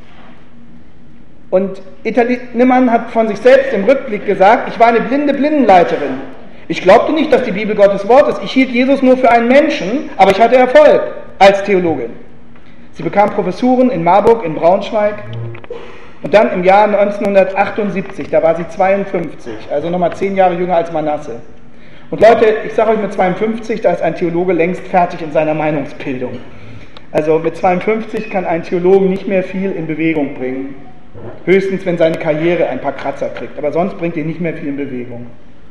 Und Etta Linnemann hat von sich selbst im Rückblick gesagt, ich war eine blinde Blindenleiterin. Ich glaubte nicht, dass die Bibel Gottes Wort ist. Ich hielt Jesus nur für einen Menschen, aber ich hatte Erfolg als Theologin. Sie bekam Professuren in Marburg, in Braunschweig. Und dann im Jahr 1978, da war sie 52, also nochmal 10 Jahre jünger als Manasse. Und Leute, ich sage euch mit 52, da ist ein Theologe längst fertig in seiner Meinungsbildung. Also mit 52 kann ein Theologen nicht mehr viel in Bewegung bringen. Höchstens, wenn seine Karriere ein paar Kratzer kriegt. Aber sonst bringt er nicht mehr viel in Bewegung.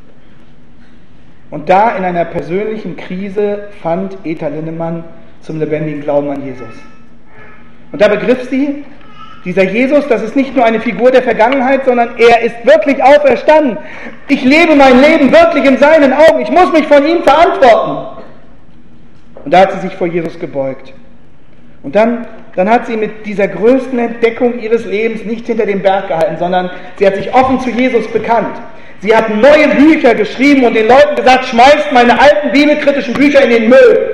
Und da in einer persönlichen Krise fand Etta Linnemann zum lebendigen Glauben an Jesus. Und da begriff sie, dieser Jesus, das ist nicht nur eine Figur der Vergangenheit, sondern er ist wirklich auferstanden. Ich lebe mein Leben wirklich in seinen Augen. Ich muss mich von ihm verantworten. Und da hat sie sich vor Jesus gebeugt. Und dann hat sie mit dieser größten Entdeckung ihres Lebens nicht hinter dem Berg gehalten, sondern sie hat sich offen zu Jesus bekannt. Sie hat neue Bücher geschrieben und den Leuten gesagt, schmeißt meine alten bibelkritischen Bücher in den Müll.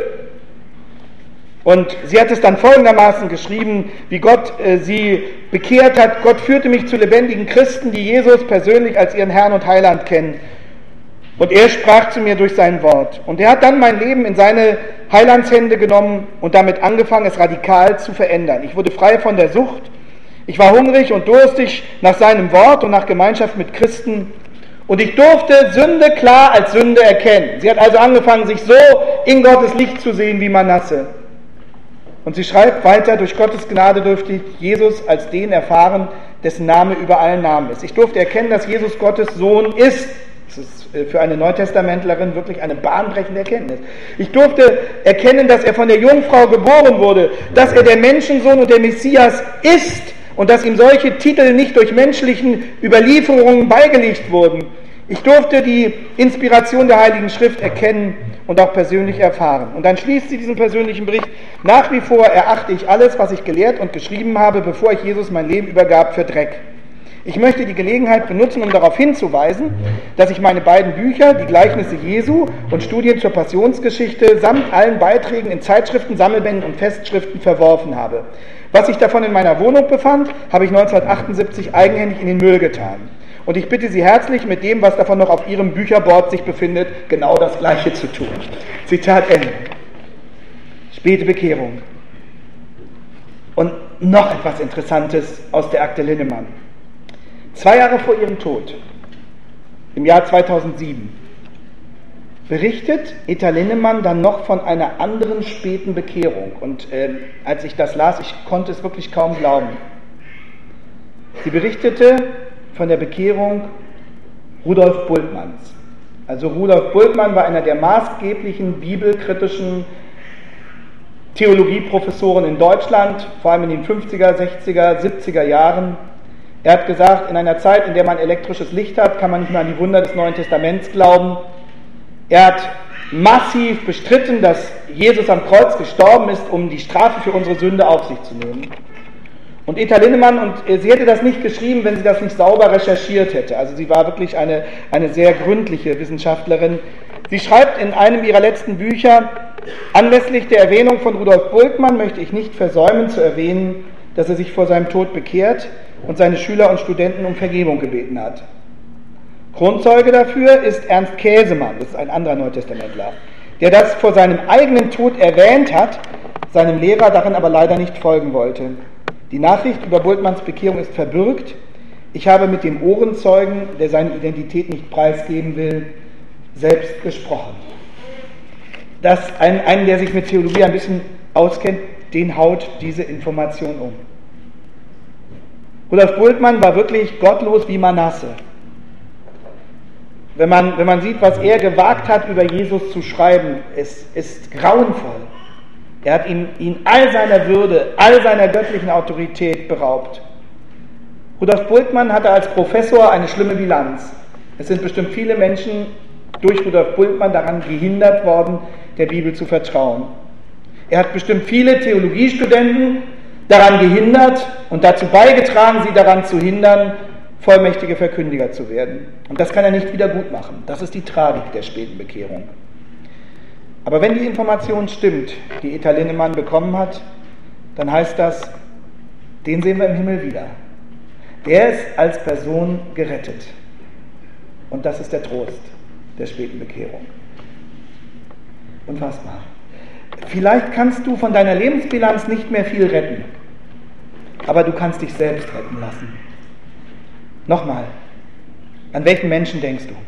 Und sie hat es dann folgendermaßen geschrieben, wie Gott sie bekehrt hat. Gott führte mich zu lebendigen Christen, die Jesus persönlich als ihren Herrn und Heiland kennen. Und er sprach zu mir durch sein Wort. Und er hat dann mein Leben in seine Heilandshände genommen und damit angefangen, es radikal zu verändern. Ich wurde frei von der Sucht. Ich war hungrig und durstig nach seinem Wort und nach Gemeinschaft mit Christen. Und ich durfte Sünde klar als Sünde erkennen. Sie hat also angefangen, sich so in Gottes Licht zu sehen wie Manasse. Und sie schreibt weiter, durch Gottes Gnade durfte ich Jesus als den erfahren, dessen Name über allen Namen ist. Ich durfte erkennen, dass Jesus Gottes Sohn ist. Das ist für eine Neutestamentlerin wirklich eine bahnbrechende Erkenntnis. Ich durfte erkennen, dass er von der Jungfrau geboren wurde, dass er der Menschensohn und der Messias ist und dass ihm solche Titel nicht durch menschlichen Überlieferungen beigelegt wurden. Ich durfte die Inspiration der Heiligen Schrift erkennen und auch persönlich erfahren. Und dann schließt sie diesen persönlichen Bericht: Nach wie vor erachte ich alles, was ich gelehrt und geschrieben habe, bevor ich Jesus mein Leben übergab, für Dreck. Ich möchte die Gelegenheit benutzen, um darauf hinzuweisen, dass ich meine beiden Bücher, die Gleichnisse Jesu und Studien zur Passionsgeschichte, samt allen Beiträgen in Zeitschriften, Sammelbänden und Festschriften verworfen habe. Was sich davon in meiner Wohnung befand, habe ich 1978 eigenhändig in den Müll getan. Und ich bitte Sie herzlich, mit dem, was davon noch auf Ihrem Bücherboard sich befindet, genau das Gleiche zu tun. Zitat Ende. Späte Bekehrung. Und noch etwas Interessantes aus der Akte Linnemann. 2 Jahre vor ihrem Tod, im Jahr 2007, berichtet Etta Linnemann dann noch von einer anderen späten Bekehrung. Und als ich das las, ich konnte es wirklich kaum glauben. Sie berichtete von der Bekehrung Rudolf Bultmanns. Also Rudolf Bultmann war einer der maßgeblichen bibelkritischen Theologieprofessoren in Deutschland, vor allem in den 50er, 60er, 70er Jahren. Er hat gesagt, in einer Zeit, in der man elektrisches Licht hat, kann man nicht mehr an die Wunder des Neuen Testaments glauben. Er hat massiv bestritten, dass Jesus am Kreuz gestorben ist, um die Strafe für unsere Sünde auf sich zu nehmen. Und Etta Linnemann, und sie hätte das nicht geschrieben, wenn sie das nicht sauber recherchiert hätte. Also sie war wirklich eine sehr gründliche Wissenschaftlerin. Sie schreibt in einem ihrer letzten Bücher: Anlässlich der Erwähnung von Rudolf Bultmann möchte ich nicht versäumen zu erwähnen, dass er sich vor seinem Tod bekehrt und seine Schüler und Studenten um Vergebung gebeten hat. Kronzeuge dafür ist Ernst Käsemann, das ist ein anderer Neutestamentler, der das vor seinem eigenen Tod erwähnt hat, seinem Lehrer darin aber leider nicht folgen wollte. Die Nachricht über Bultmanns Bekehrung ist verbürgt. Ich habe mit dem Ohrenzeugen, der seine Identität nicht preisgeben will, selbst gesprochen. Das einen, der sich mit Theologie ein bisschen auskennt, den haut diese Information um. Rudolf Bultmann war wirklich gottlos wie Manasse. Wenn man sieht, was er gewagt hat, über Jesus zu schreiben, es ist grauenvoll. Er hat ihn all seiner Würde, all seiner göttlichen Autorität beraubt. Rudolf Bultmann hatte als Professor eine schlimme Bilanz. Es sind bestimmt viele Menschen durch Rudolf Bultmann daran gehindert worden, der Bibel zu vertrauen. Er hat bestimmt viele Theologiestudenten daran gehindert und dazu beigetragen, sie daran zu hindern, vollmächtige Verkündiger zu werden. Und das kann er nicht wieder gut machen. Das ist die Tragik der späten Bekehrung. Aber wenn die Information stimmt, die Eta Linnemann bekommen hat, dann heißt das, den sehen wir im Himmel wieder. Der ist als Person gerettet. Und das ist der Trost der späten Bekehrung. Unfassbar. Vielleicht kannst du von deiner Lebensbilanz nicht mehr viel retten, aber du kannst dich selbst retten lassen. Nochmal, an welchen Menschen denkst du?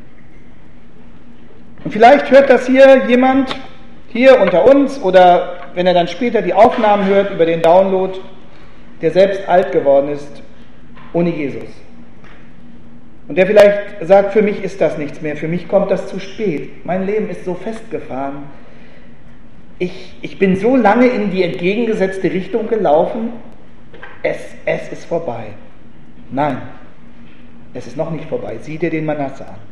Und vielleicht hört das hier jemand, hier unter uns, oder wenn er dann später die Aufnahmen hört über den Download, der selbst alt geworden ist, ohne Jesus. Und der vielleicht sagt, für mich ist das nichts mehr, für mich kommt das zu spät. Mein Leben ist so festgefahren. Ich bin so lange in die entgegengesetzte Richtung gelaufen, es ist vorbei. Nein, es ist noch nicht vorbei. Sieh dir den Manasse an.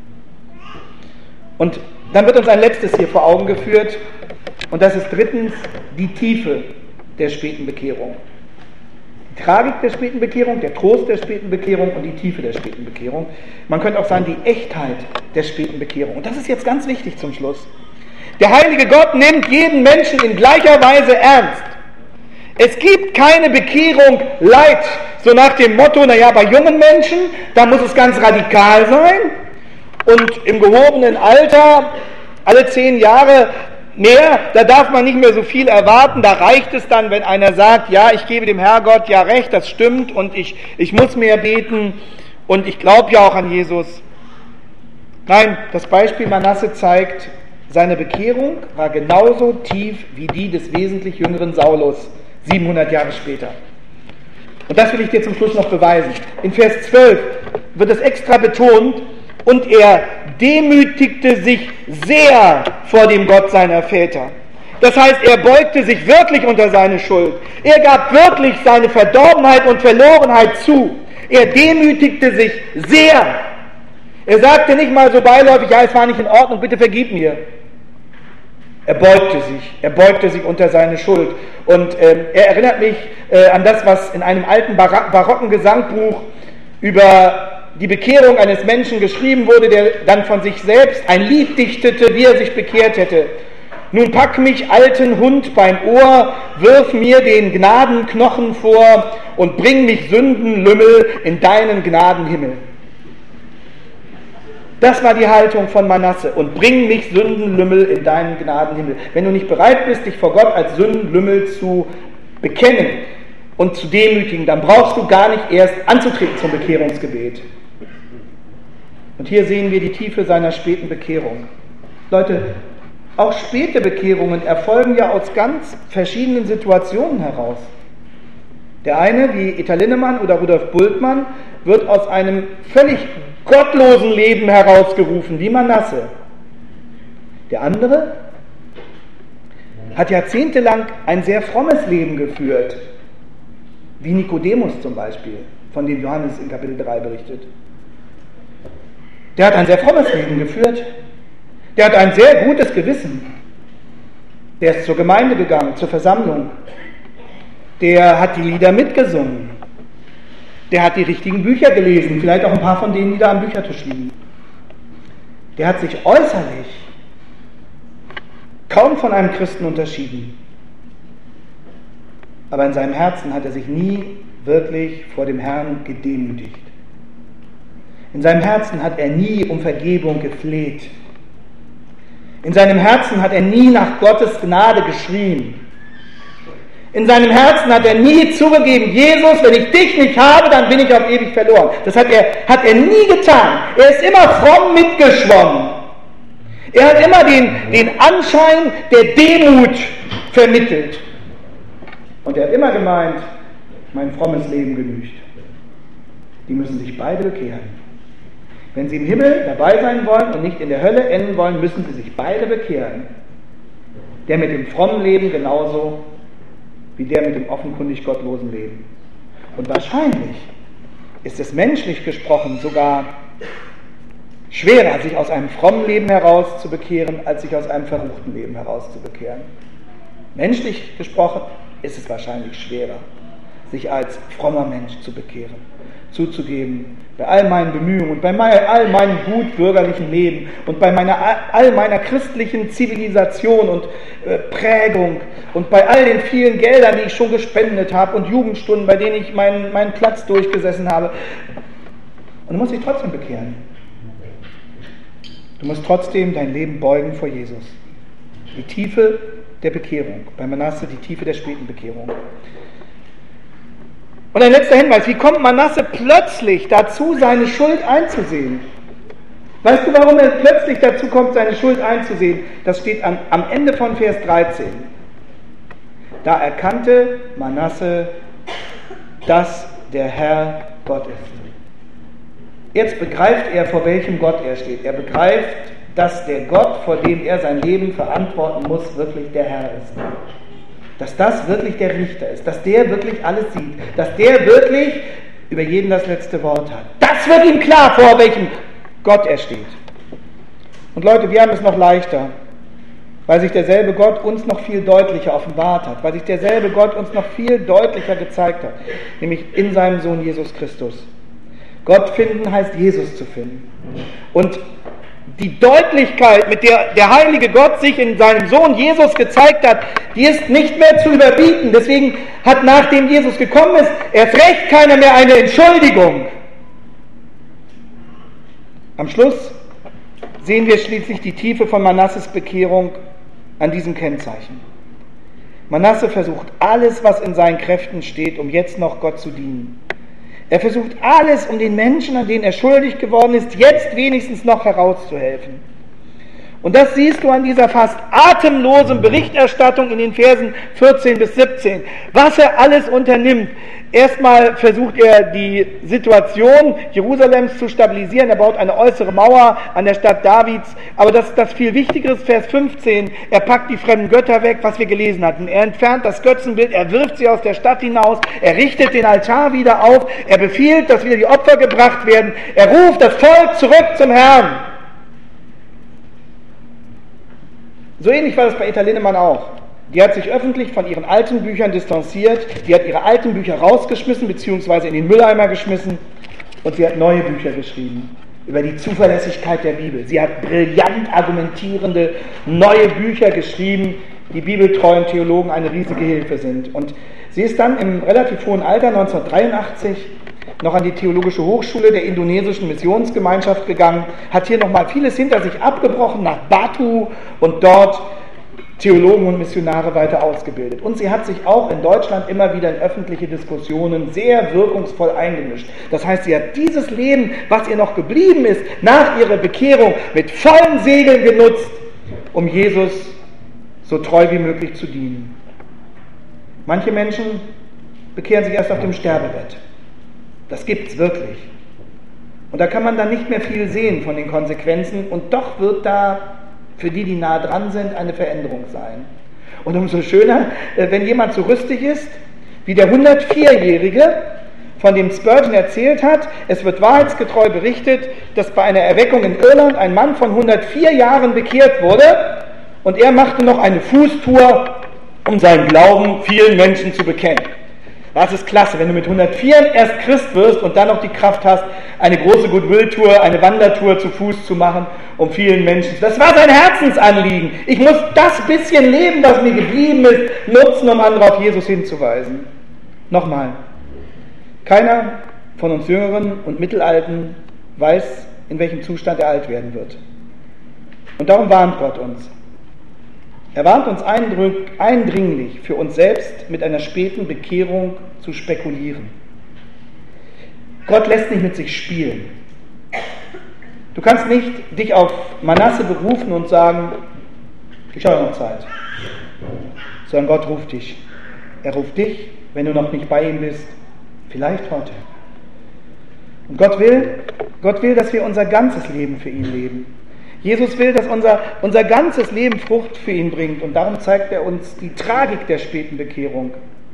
Und dann wird uns ein letztes hier vor Augen geführt, und das ist drittens die Tiefe der späten Bekehrung. Die Tragik der späten Bekehrung, der Trost der späten Bekehrung und die Tiefe der späten Bekehrung. Man könnte auch sagen, die Echtheit der späten Bekehrung. Und das ist jetzt ganz wichtig zum Schluss. Der heilige Gott nimmt jeden Menschen in gleicher Weise ernst. Es gibt keine Bekehrung light, so nach dem Motto, naja, bei jungen Menschen, da muss es ganz radikal sein, und im gehobenen Alter, alle 10 Jahre mehr, da darf man nicht mehr so viel erwarten, da reicht es dann, wenn einer sagt, ja, ich gebe dem Herrgott ja recht, das stimmt, und ich muss mehr beten, und ich glaube ja auch an Jesus. Nein, das Beispiel Manasse zeigt, seine Bekehrung war genauso tief wie die des wesentlich jüngeren Saulus, 700 Jahre später. Und das will ich dir zum Schluss noch beweisen. In Vers 12 wird es extra betont, und er demütigte sich sehr vor dem Gott seiner Väter. Das heißt, er beugte sich wirklich unter seine Schuld. Er gab wirklich seine Verdorbenheit und Verlorenheit zu. Er demütigte sich sehr. Er sagte nicht mal so beiläufig, ja, es war nicht in Ordnung, bitte vergib mir. Er beugte sich unter seine Schuld. Und er erinnert mich an das, was in einem alten barocken Gesangbuch über die Bekehrung eines Menschen geschrieben wurde, der dann von sich selbst ein Lied dichtete, wie er sich bekehrt hätte. Nun pack mich, alten Hund, beim Ohr, wirf mir den Gnadenknochen vor und bring mich Sündenlümmel in deinen Gnadenhimmel. Das war die Haltung von Manasse. Und bring mich Sündenlümmel in deinen Gnadenhimmel. Wenn du nicht bereit bist, dich vor Gott als Sündenlümmel zu bekennen und zu demütigen, dann brauchst du gar nicht erst anzutreten zum Bekehrungsgebet. Und hier sehen wir die Tiefe seiner späten Bekehrung. Leute, auch späte Bekehrungen erfolgen ja aus ganz verschiedenen Situationen heraus. Der eine, wie Eta Linnemann oder Rudolf Bultmann, wird aus einem völlig gottlosen Leben herausgerufen, wie Manasse. Der andere hat jahrzehntelang ein sehr frommes Leben geführt, wie Nikodemus zum Beispiel, von dem Johannes in Kapitel 3 berichtet. Der hat ein sehr frommes Leben geführt. Der hat ein sehr gutes Gewissen. Der ist zur Gemeinde gegangen, zur Versammlung. Der hat die Lieder mitgesungen. Der hat die richtigen Bücher gelesen, vielleicht auch ein paar von denen, die da am Büchertisch liegen. Der hat sich äußerlich kaum von einem Christen unterschieden. Aber in seinem Herzen hat er sich nie wirklich vor dem Herrn gedemütigt. In seinem Herzen hat er nie um Vergebung gefleht. In seinem Herzen hat er nie nach Gottes Gnade geschrien. In seinem Herzen hat er nie zugegeben, Jesus, wenn ich dich nicht habe, dann bin ich auf ewig verloren. Das hat er nie getan. Er ist immer fromm mitgeschwommen. Er hat immer den Anschein der Demut vermittelt. Und er hat immer gemeint, mein frommes Leben genügt. Die müssen sich beide bekehren. Wenn sie im Himmel dabei sein wollen und nicht in der Hölle enden wollen, müssen sie sich beide bekehren. Der mit dem frommen Leben genauso wie der mit dem offenkundig gottlosen Leben. Und wahrscheinlich ist es menschlich gesprochen sogar schwerer, sich aus einem frommen Leben heraus zu bekehren, als sich aus einem verruchten Leben heraus zu bekehren. Menschlich gesprochen ist es wahrscheinlich schwerer. sich als frommer Mensch zu bekehren, zuzugeben, bei all meinen Bemühungen und bei all meinem gut bürgerlichen Leben und bei all meiner christlichen Zivilisation und Prägung und bei all den vielen Geldern, die ich schon gespendet habe und Jugendstunden, bei denen ich meinen Platz durchgesessen habe. Und du musst dich trotzdem bekehren. Du musst trotzdem dein Leben beugen vor Jesus. Die Tiefe der Bekehrung. Bei Manasse die Tiefe der späten Bekehrung. Und ein letzter Hinweis. Wie kommt Manasse plötzlich dazu, seine Schuld einzusehen? Weißt du, warum er plötzlich dazu kommt, seine Schuld einzusehen? Das steht am Ende von Vers 13. Da erkannte Manasse, dass der Herr Gott ist. Jetzt begreift er, vor welchem Gott er steht. Er begreift, dass der Gott, vor dem er sein Leben verantworten muss, wirklich der Herr ist. Dass das wirklich der Richter ist, dass der wirklich alles sieht, dass der wirklich über jeden das letzte Wort hat. Das wird ihm klar, vor welchem Gott er steht. Und Leute, wir haben es noch leichter, weil sich derselbe Gott uns noch viel deutlicher offenbart hat, weil sich derselbe Gott uns noch viel deutlicher gezeigt hat, nämlich in seinem Sohn Jesus Christus. Gott finden heißt Jesus zu finden. Und die Deutlichkeit, mit der der heilige Gott sich in seinem Sohn Jesus gezeigt hat, die ist nicht mehr zu überbieten. Deswegen hat, nachdem Jesus gekommen ist, erst recht keiner mehr eine Entschuldigung. Am Schluss sehen wir schließlich die Tiefe von Manasses Bekehrung an diesem Kennzeichen. Manasse versucht alles, was in seinen Kräften steht, um jetzt noch Gott zu dienen. Er versucht alles, um den Menschen, an denen er schuldig geworden ist, jetzt wenigstens noch herauszuhelfen. Und das siehst du an dieser fast atemlosen Berichterstattung in den Versen 14 bis 17. Was er alles unternimmt. Erstmal versucht er, die Situation Jerusalems zu stabilisieren. Er baut eine äußere Mauer an der Stadt Davids. Aber das viel Wichtigere ist Vers 15. Er packt die fremden Götter weg, was wir gelesen hatten. Er entfernt das Götzenbild, er wirft sie aus der Stadt hinaus. Er richtet den Altar wieder auf. Er befiehlt, dass wieder die Opfer gebracht werden. Er ruft das Volk zurück zum Herrn. So ähnlich war das bei Etta Linnemann auch. Die hat sich öffentlich von ihren alten Büchern distanziert, die hat ihre alten Bücher rausgeschmissen bzw. in den Mülleimer geschmissen und sie hat neue Bücher geschrieben über die Zuverlässigkeit der Bibel. Sie hat brillant argumentierende neue Bücher geschrieben, die bibeltreuen Theologen eine riesige Hilfe sind. Und sie ist dann im relativ hohen Alter, 1983, noch an die Theologische Hochschule der indonesischen Missionsgemeinschaft gegangen, hat hier nochmal vieles hinter sich abgebrochen, nach Batu und dort Theologen und Missionare weiter ausgebildet. Und sie hat sich auch in Deutschland immer wieder in öffentliche Diskussionen sehr wirkungsvoll eingemischt. Das heißt, sie hat dieses Leben, was ihr noch geblieben ist, nach ihrer Bekehrung mit vollen Segeln genutzt, um Jesus so treu wie möglich zu dienen. Manche Menschen bekehren sich erst auf dem Sterbebett. Das gibt's wirklich. Und da kann man dann nicht mehr viel sehen von den Konsequenzen und doch wird da für die nah dran sind, eine Veränderung sein. Und umso schöner, wenn jemand so rüstig ist, wie der 104-Jährige, von dem Spurgeon erzählt hat. Es wird wahrheitsgetreu berichtet, dass bei einer Erweckung in Irland ein Mann von 104 Jahren bekehrt wurde und er machte noch eine Fußtour, um seinen Glauben vielen Menschen zu bekennen. Das ist klasse, wenn du mit 104 erst Christ wirst und dann noch die Kraft hast, eine große Goodwill-Tour, eine Wandertour zu Fuß zu machen, um vielen Menschen. Das war sein Herzensanliegen. Ich muss das bisschen Leben, was mir geblieben ist, nutzen, um andere auf Jesus hinzuweisen. Nochmal. Keiner von uns Jüngeren und Mittelalten weiß, in welchem Zustand er alt werden wird. Und darum warnt Gott uns. Er warnt uns eindringlich, für uns selbst mit einer späten Bekehrung zu spekulieren. Gott lässt nicht mit sich spielen. Du kannst nicht dich auf Manasse berufen und sagen, ich habe noch Zeit. Sondern Gott ruft dich. Er ruft dich, wenn du noch nicht bei ihm bist, vielleicht heute. Und Gott will, dass wir unser ganzes Leben für ihn leben. Jesus will, dass unser ganzes Leben Frucht für ihn bringt und darum zeigt er uns die Tragik der späten Bekehrung.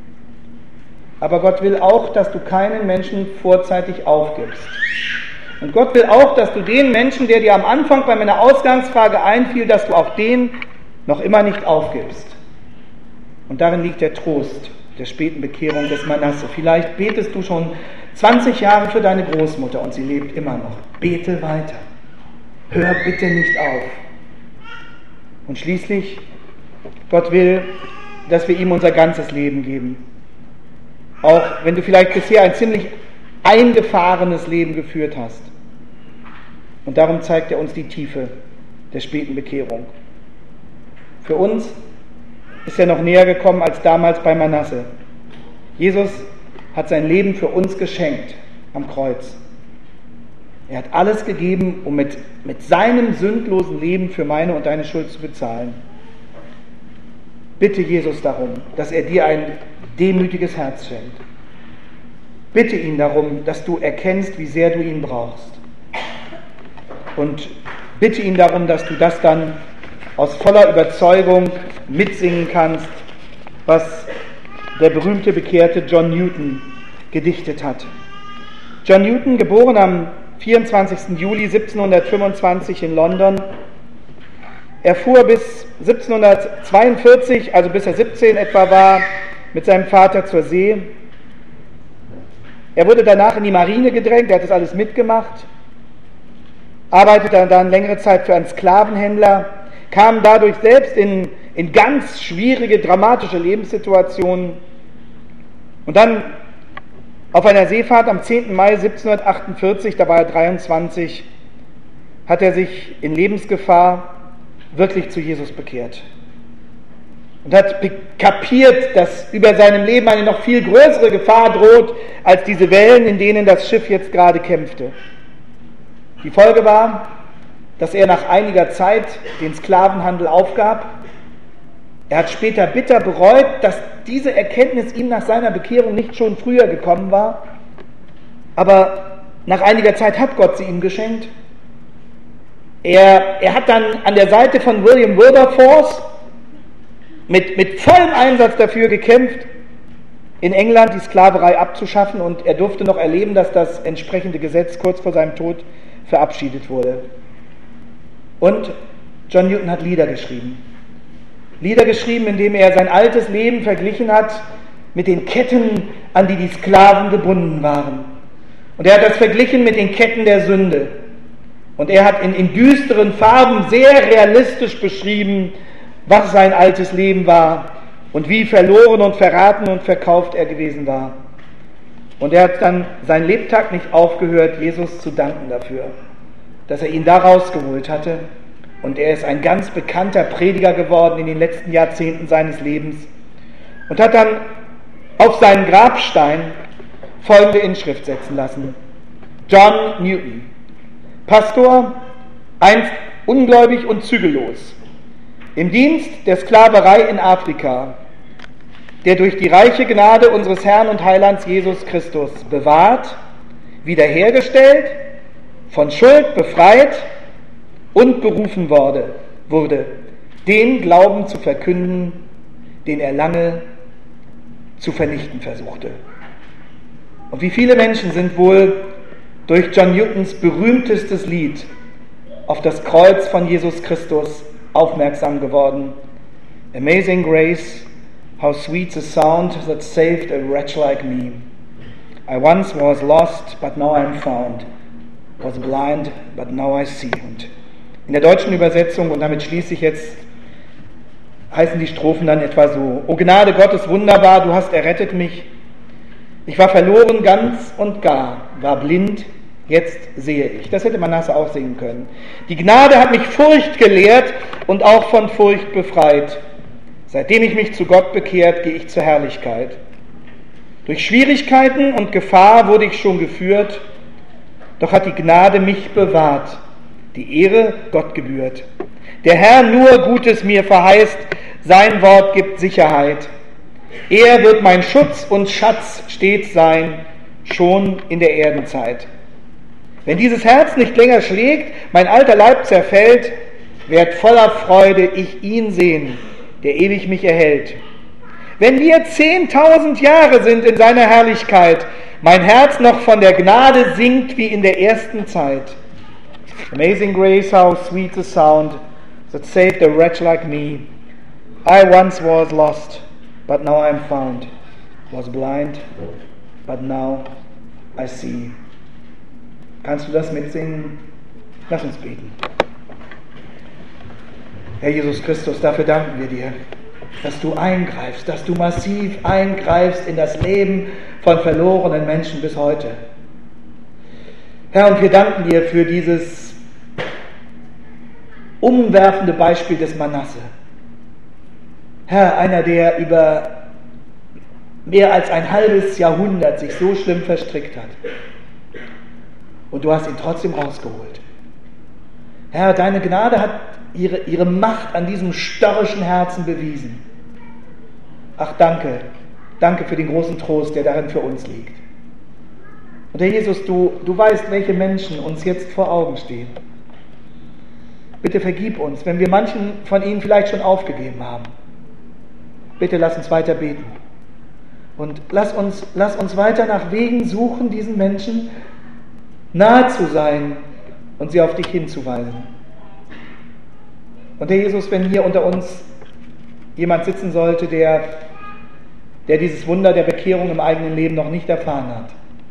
Aber Gott will auch, dass du keinen Menschen vorzeitig aufgibst. Und Gott will auch, dass du den Menschen, der dir am Anfang bei meiner Ausgangsfrage einfiel, dass du auch den noch immer nicht aufgibst. Und darin liegt der Trost der späten Bekehrung des Manasse. Vielleicht betest du schon 20 Jahre für deine Großmutter und sie lebt immer noch. Bete weiter. Hör bitte nicht auf. Und schließlich, Gott will, dass wir ihm unser ganzes Leben geben. Auch wenn du vielleicht bisher ein ziemlich eingefahrenes Leben geführt hast. Und darum zeigt er uns die Tiefe der späten Bekehrung. Für uns ist er noch näher gekommen als damals bei Manasse. Jesus hat sein Leben für uns geschenkt am Kreuz. Er hat alles gegeben, um mit seinem sündlosen Leben für meine und deine Schuld zu bezahlen. Bitte Jesus darum, dass er dir ein demütiges Herz schenkt. Bitte ihn darum, dass du erkennst, wie sehr du ihn brauchst. Und bitte ihn darum, dass du das dann aus voller Überzeugung mitsingen kannst, was der berühmte Bekehrte John Newton gedichtet hat. John Newton, geboren am 24. Juli 1725 in London, er fuhr bis 1742, also bis er 17 etwa war, mit seinem Vater zur See. Er wurde danach in die Marine gedrängt, er hat das alles mitgemacht, arbeitete dann längere Zeit für einen Sklavenhändler, kam dadurch selbst in ganz schwierige, dramatische Lebenssituationen. Und dann auf einer Seefahrt am 10. Mai 1748, da war er 23, hat er sich in Lebensgefahr wirklich zu Jesus bekehrt. Und hat kapiert, dass über seinem Leben eine noch viel größere Gefahr droht, als diese Wellen, in denen das Schiff jetzt gerade kämpfte. Die Folge war, dass er nach einiger Zeit den Sklavenhandel aufgab. Er hat später bitter bereut, dass diese Erkenntnis ihm nach seiner Bekehrung nicht schon früher gekommen war. Aber nach einiger Zeit hat Gott sie ihm geschenkt. Er hat dann an der Seite von William Wilberforce mit vollem Einsatz dafür gekämpft, in England die Sklaverei abzuschaffen, und er durfte noch erleben, dass das entsprechende Gesetz kurz vor seinem Tod verabschiedet wurde. Und John Newton hat Lieder geschrieben. Lieder geschrieben, indem er sein altes Leben verglichen hat mit den Ketten, an die die Sklaven gebunden waren. Und er hat das verglichen mit den Ketten der Sünde. Und er hat in düsteren Farben sehr realistisch beschrieben, was sein altes Leben war und wie verloren und verraten und verkauft er gewesen war. Und er hat dann seinen Lebtag nicht aufgehört, Jesus zu danken dafür, dass er ihn da rausgeholt hatte. Und er ist ein ganz bekannter Prediger geworden in den letzten Jahrzehnten seines Lebens und hat dann auf seinen Grabstein folgende Inschrift setzen lassen: John Newton, Pastor, einst ungläubig und zügellos, im Dienst der Sklaverei in Afrika, der durch die reiche Gnade unseres Herrn und Heilands Jesus Christus bewahrt, wiederhergestellt, von Schuld befreit und berufen wurde, den Glauben zu verkünden, den er lange zu vernichten versuchte. Und wie viele Menschen sind wohl durch John Newtons berühmtestes Lied auf das Kreuz von Jesus Christus aufmerksam geworden. Amazing Grace, how sweet the sound that saved a wretch like me. I once was lost, but now I'm found. Was blind, but now I see. Und in der deutschen Übersetzung, und damit schließe ich jetzt, heißen die Strophen dann etwa so: O Gnade Gottes wunderbar, du hast errettet mich. Ich war verloren ganz und gar, war blind, jetzt sehe ich. Das hätte Manasse auch singen können. Die Gnade hat mich Furcht gelehrt und auch von Furcht befreit. Seitdem ich mich zu Gott bekehrt, gehe ich zur Herrlichkeit. Durch Schwierigkeiten und Gefahr wurde ich schon geführt, doch hat die Gnade mich bewahrt. Die Ehre Gott gebührt. Der Herr nur Gutes mir verheißt, sein Wort gibt Sicherheit. Er wird mein Schutz und Schatz stets sein, schon in der Erdenzeit. Wenn dieses Herz nicht länger schlägt, mein alter Leib zerfällt, werd voller Freude ich ihn sehen, der ewig mich erhält. Wenn wir 10.000 Jahre sind in seiner Herrlichkeit, mein Herz noch von der Gnade singt wie in der ersten Zeit. Amazing grace, how sweet the sound that saved a wretch like me. I once was lost, but now I'm found. was blind, but now I see. Kannst du das mitsingen? Lass uns beten. Herr Jesus Christus, dafür danken wir dir, dass du eingreifst, dass du massiv eingreifst in das Leben von verlorenen Menschen bis heute. Herr, und wir danken dir für dieses umwerfende Beispiel des Manasse. Herr, einer, der über mehr als ein halbes Jahrhundert sich so schlimm verstrickt hat. Und du hast ihn trotzdem rausgeholt. Herr, deine Gnade hat ihre Macht an diesem störrischen Herzen bewiesen. Ach, danke. Danke für den großen Trost, der darin für uns liegt. Und Herr Jesus, du weißt, welche Menschen uns jetzt vor Augen stehen. Bitte vergib uns, wenn wir manchen von ihnen vielleicht schon aufgegeben haben. Bitte lass uns weiter beten. Und lass uns weiter nach Wegen suchen, diesen Menschen nahe zu sein und sie auf dich hinzuweisen. Und Herr Jesus, wenn hier unter uns jemand sitzen sollte, der dieses Wunder der Bekehrung im eigenen Leben noch nicht erfahren hat,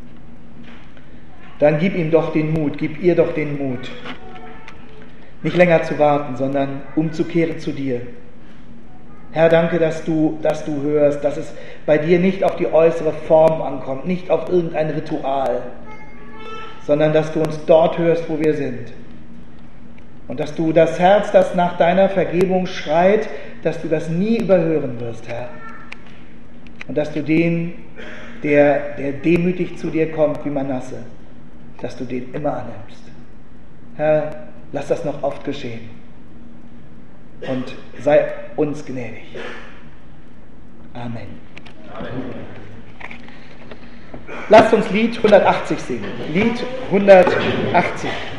dann gib ihm doch den Mut, gib ihr doch den Mut, nicht länger zu warten, sondern umzukehren zu dir. Herr, danke, dass du hörst, dass es bei dir nicht auf die äußere Form ankommt, nicht auf irgendein Ritual, sondern dass du uns dort hörst, wo wir sind. Und dass du das Herz, das nach deiner Vergebung schreit, dass du das nie überhören wirst, Herr. Und dass du den, der demütig zu dir kommt wie Manasse, dass du den immer annimmst. Herr, lass das noch oft geschehen. Und sei uns gnädig. Amen. Amen. Lasst uns Lied 180 singen. Lied 180.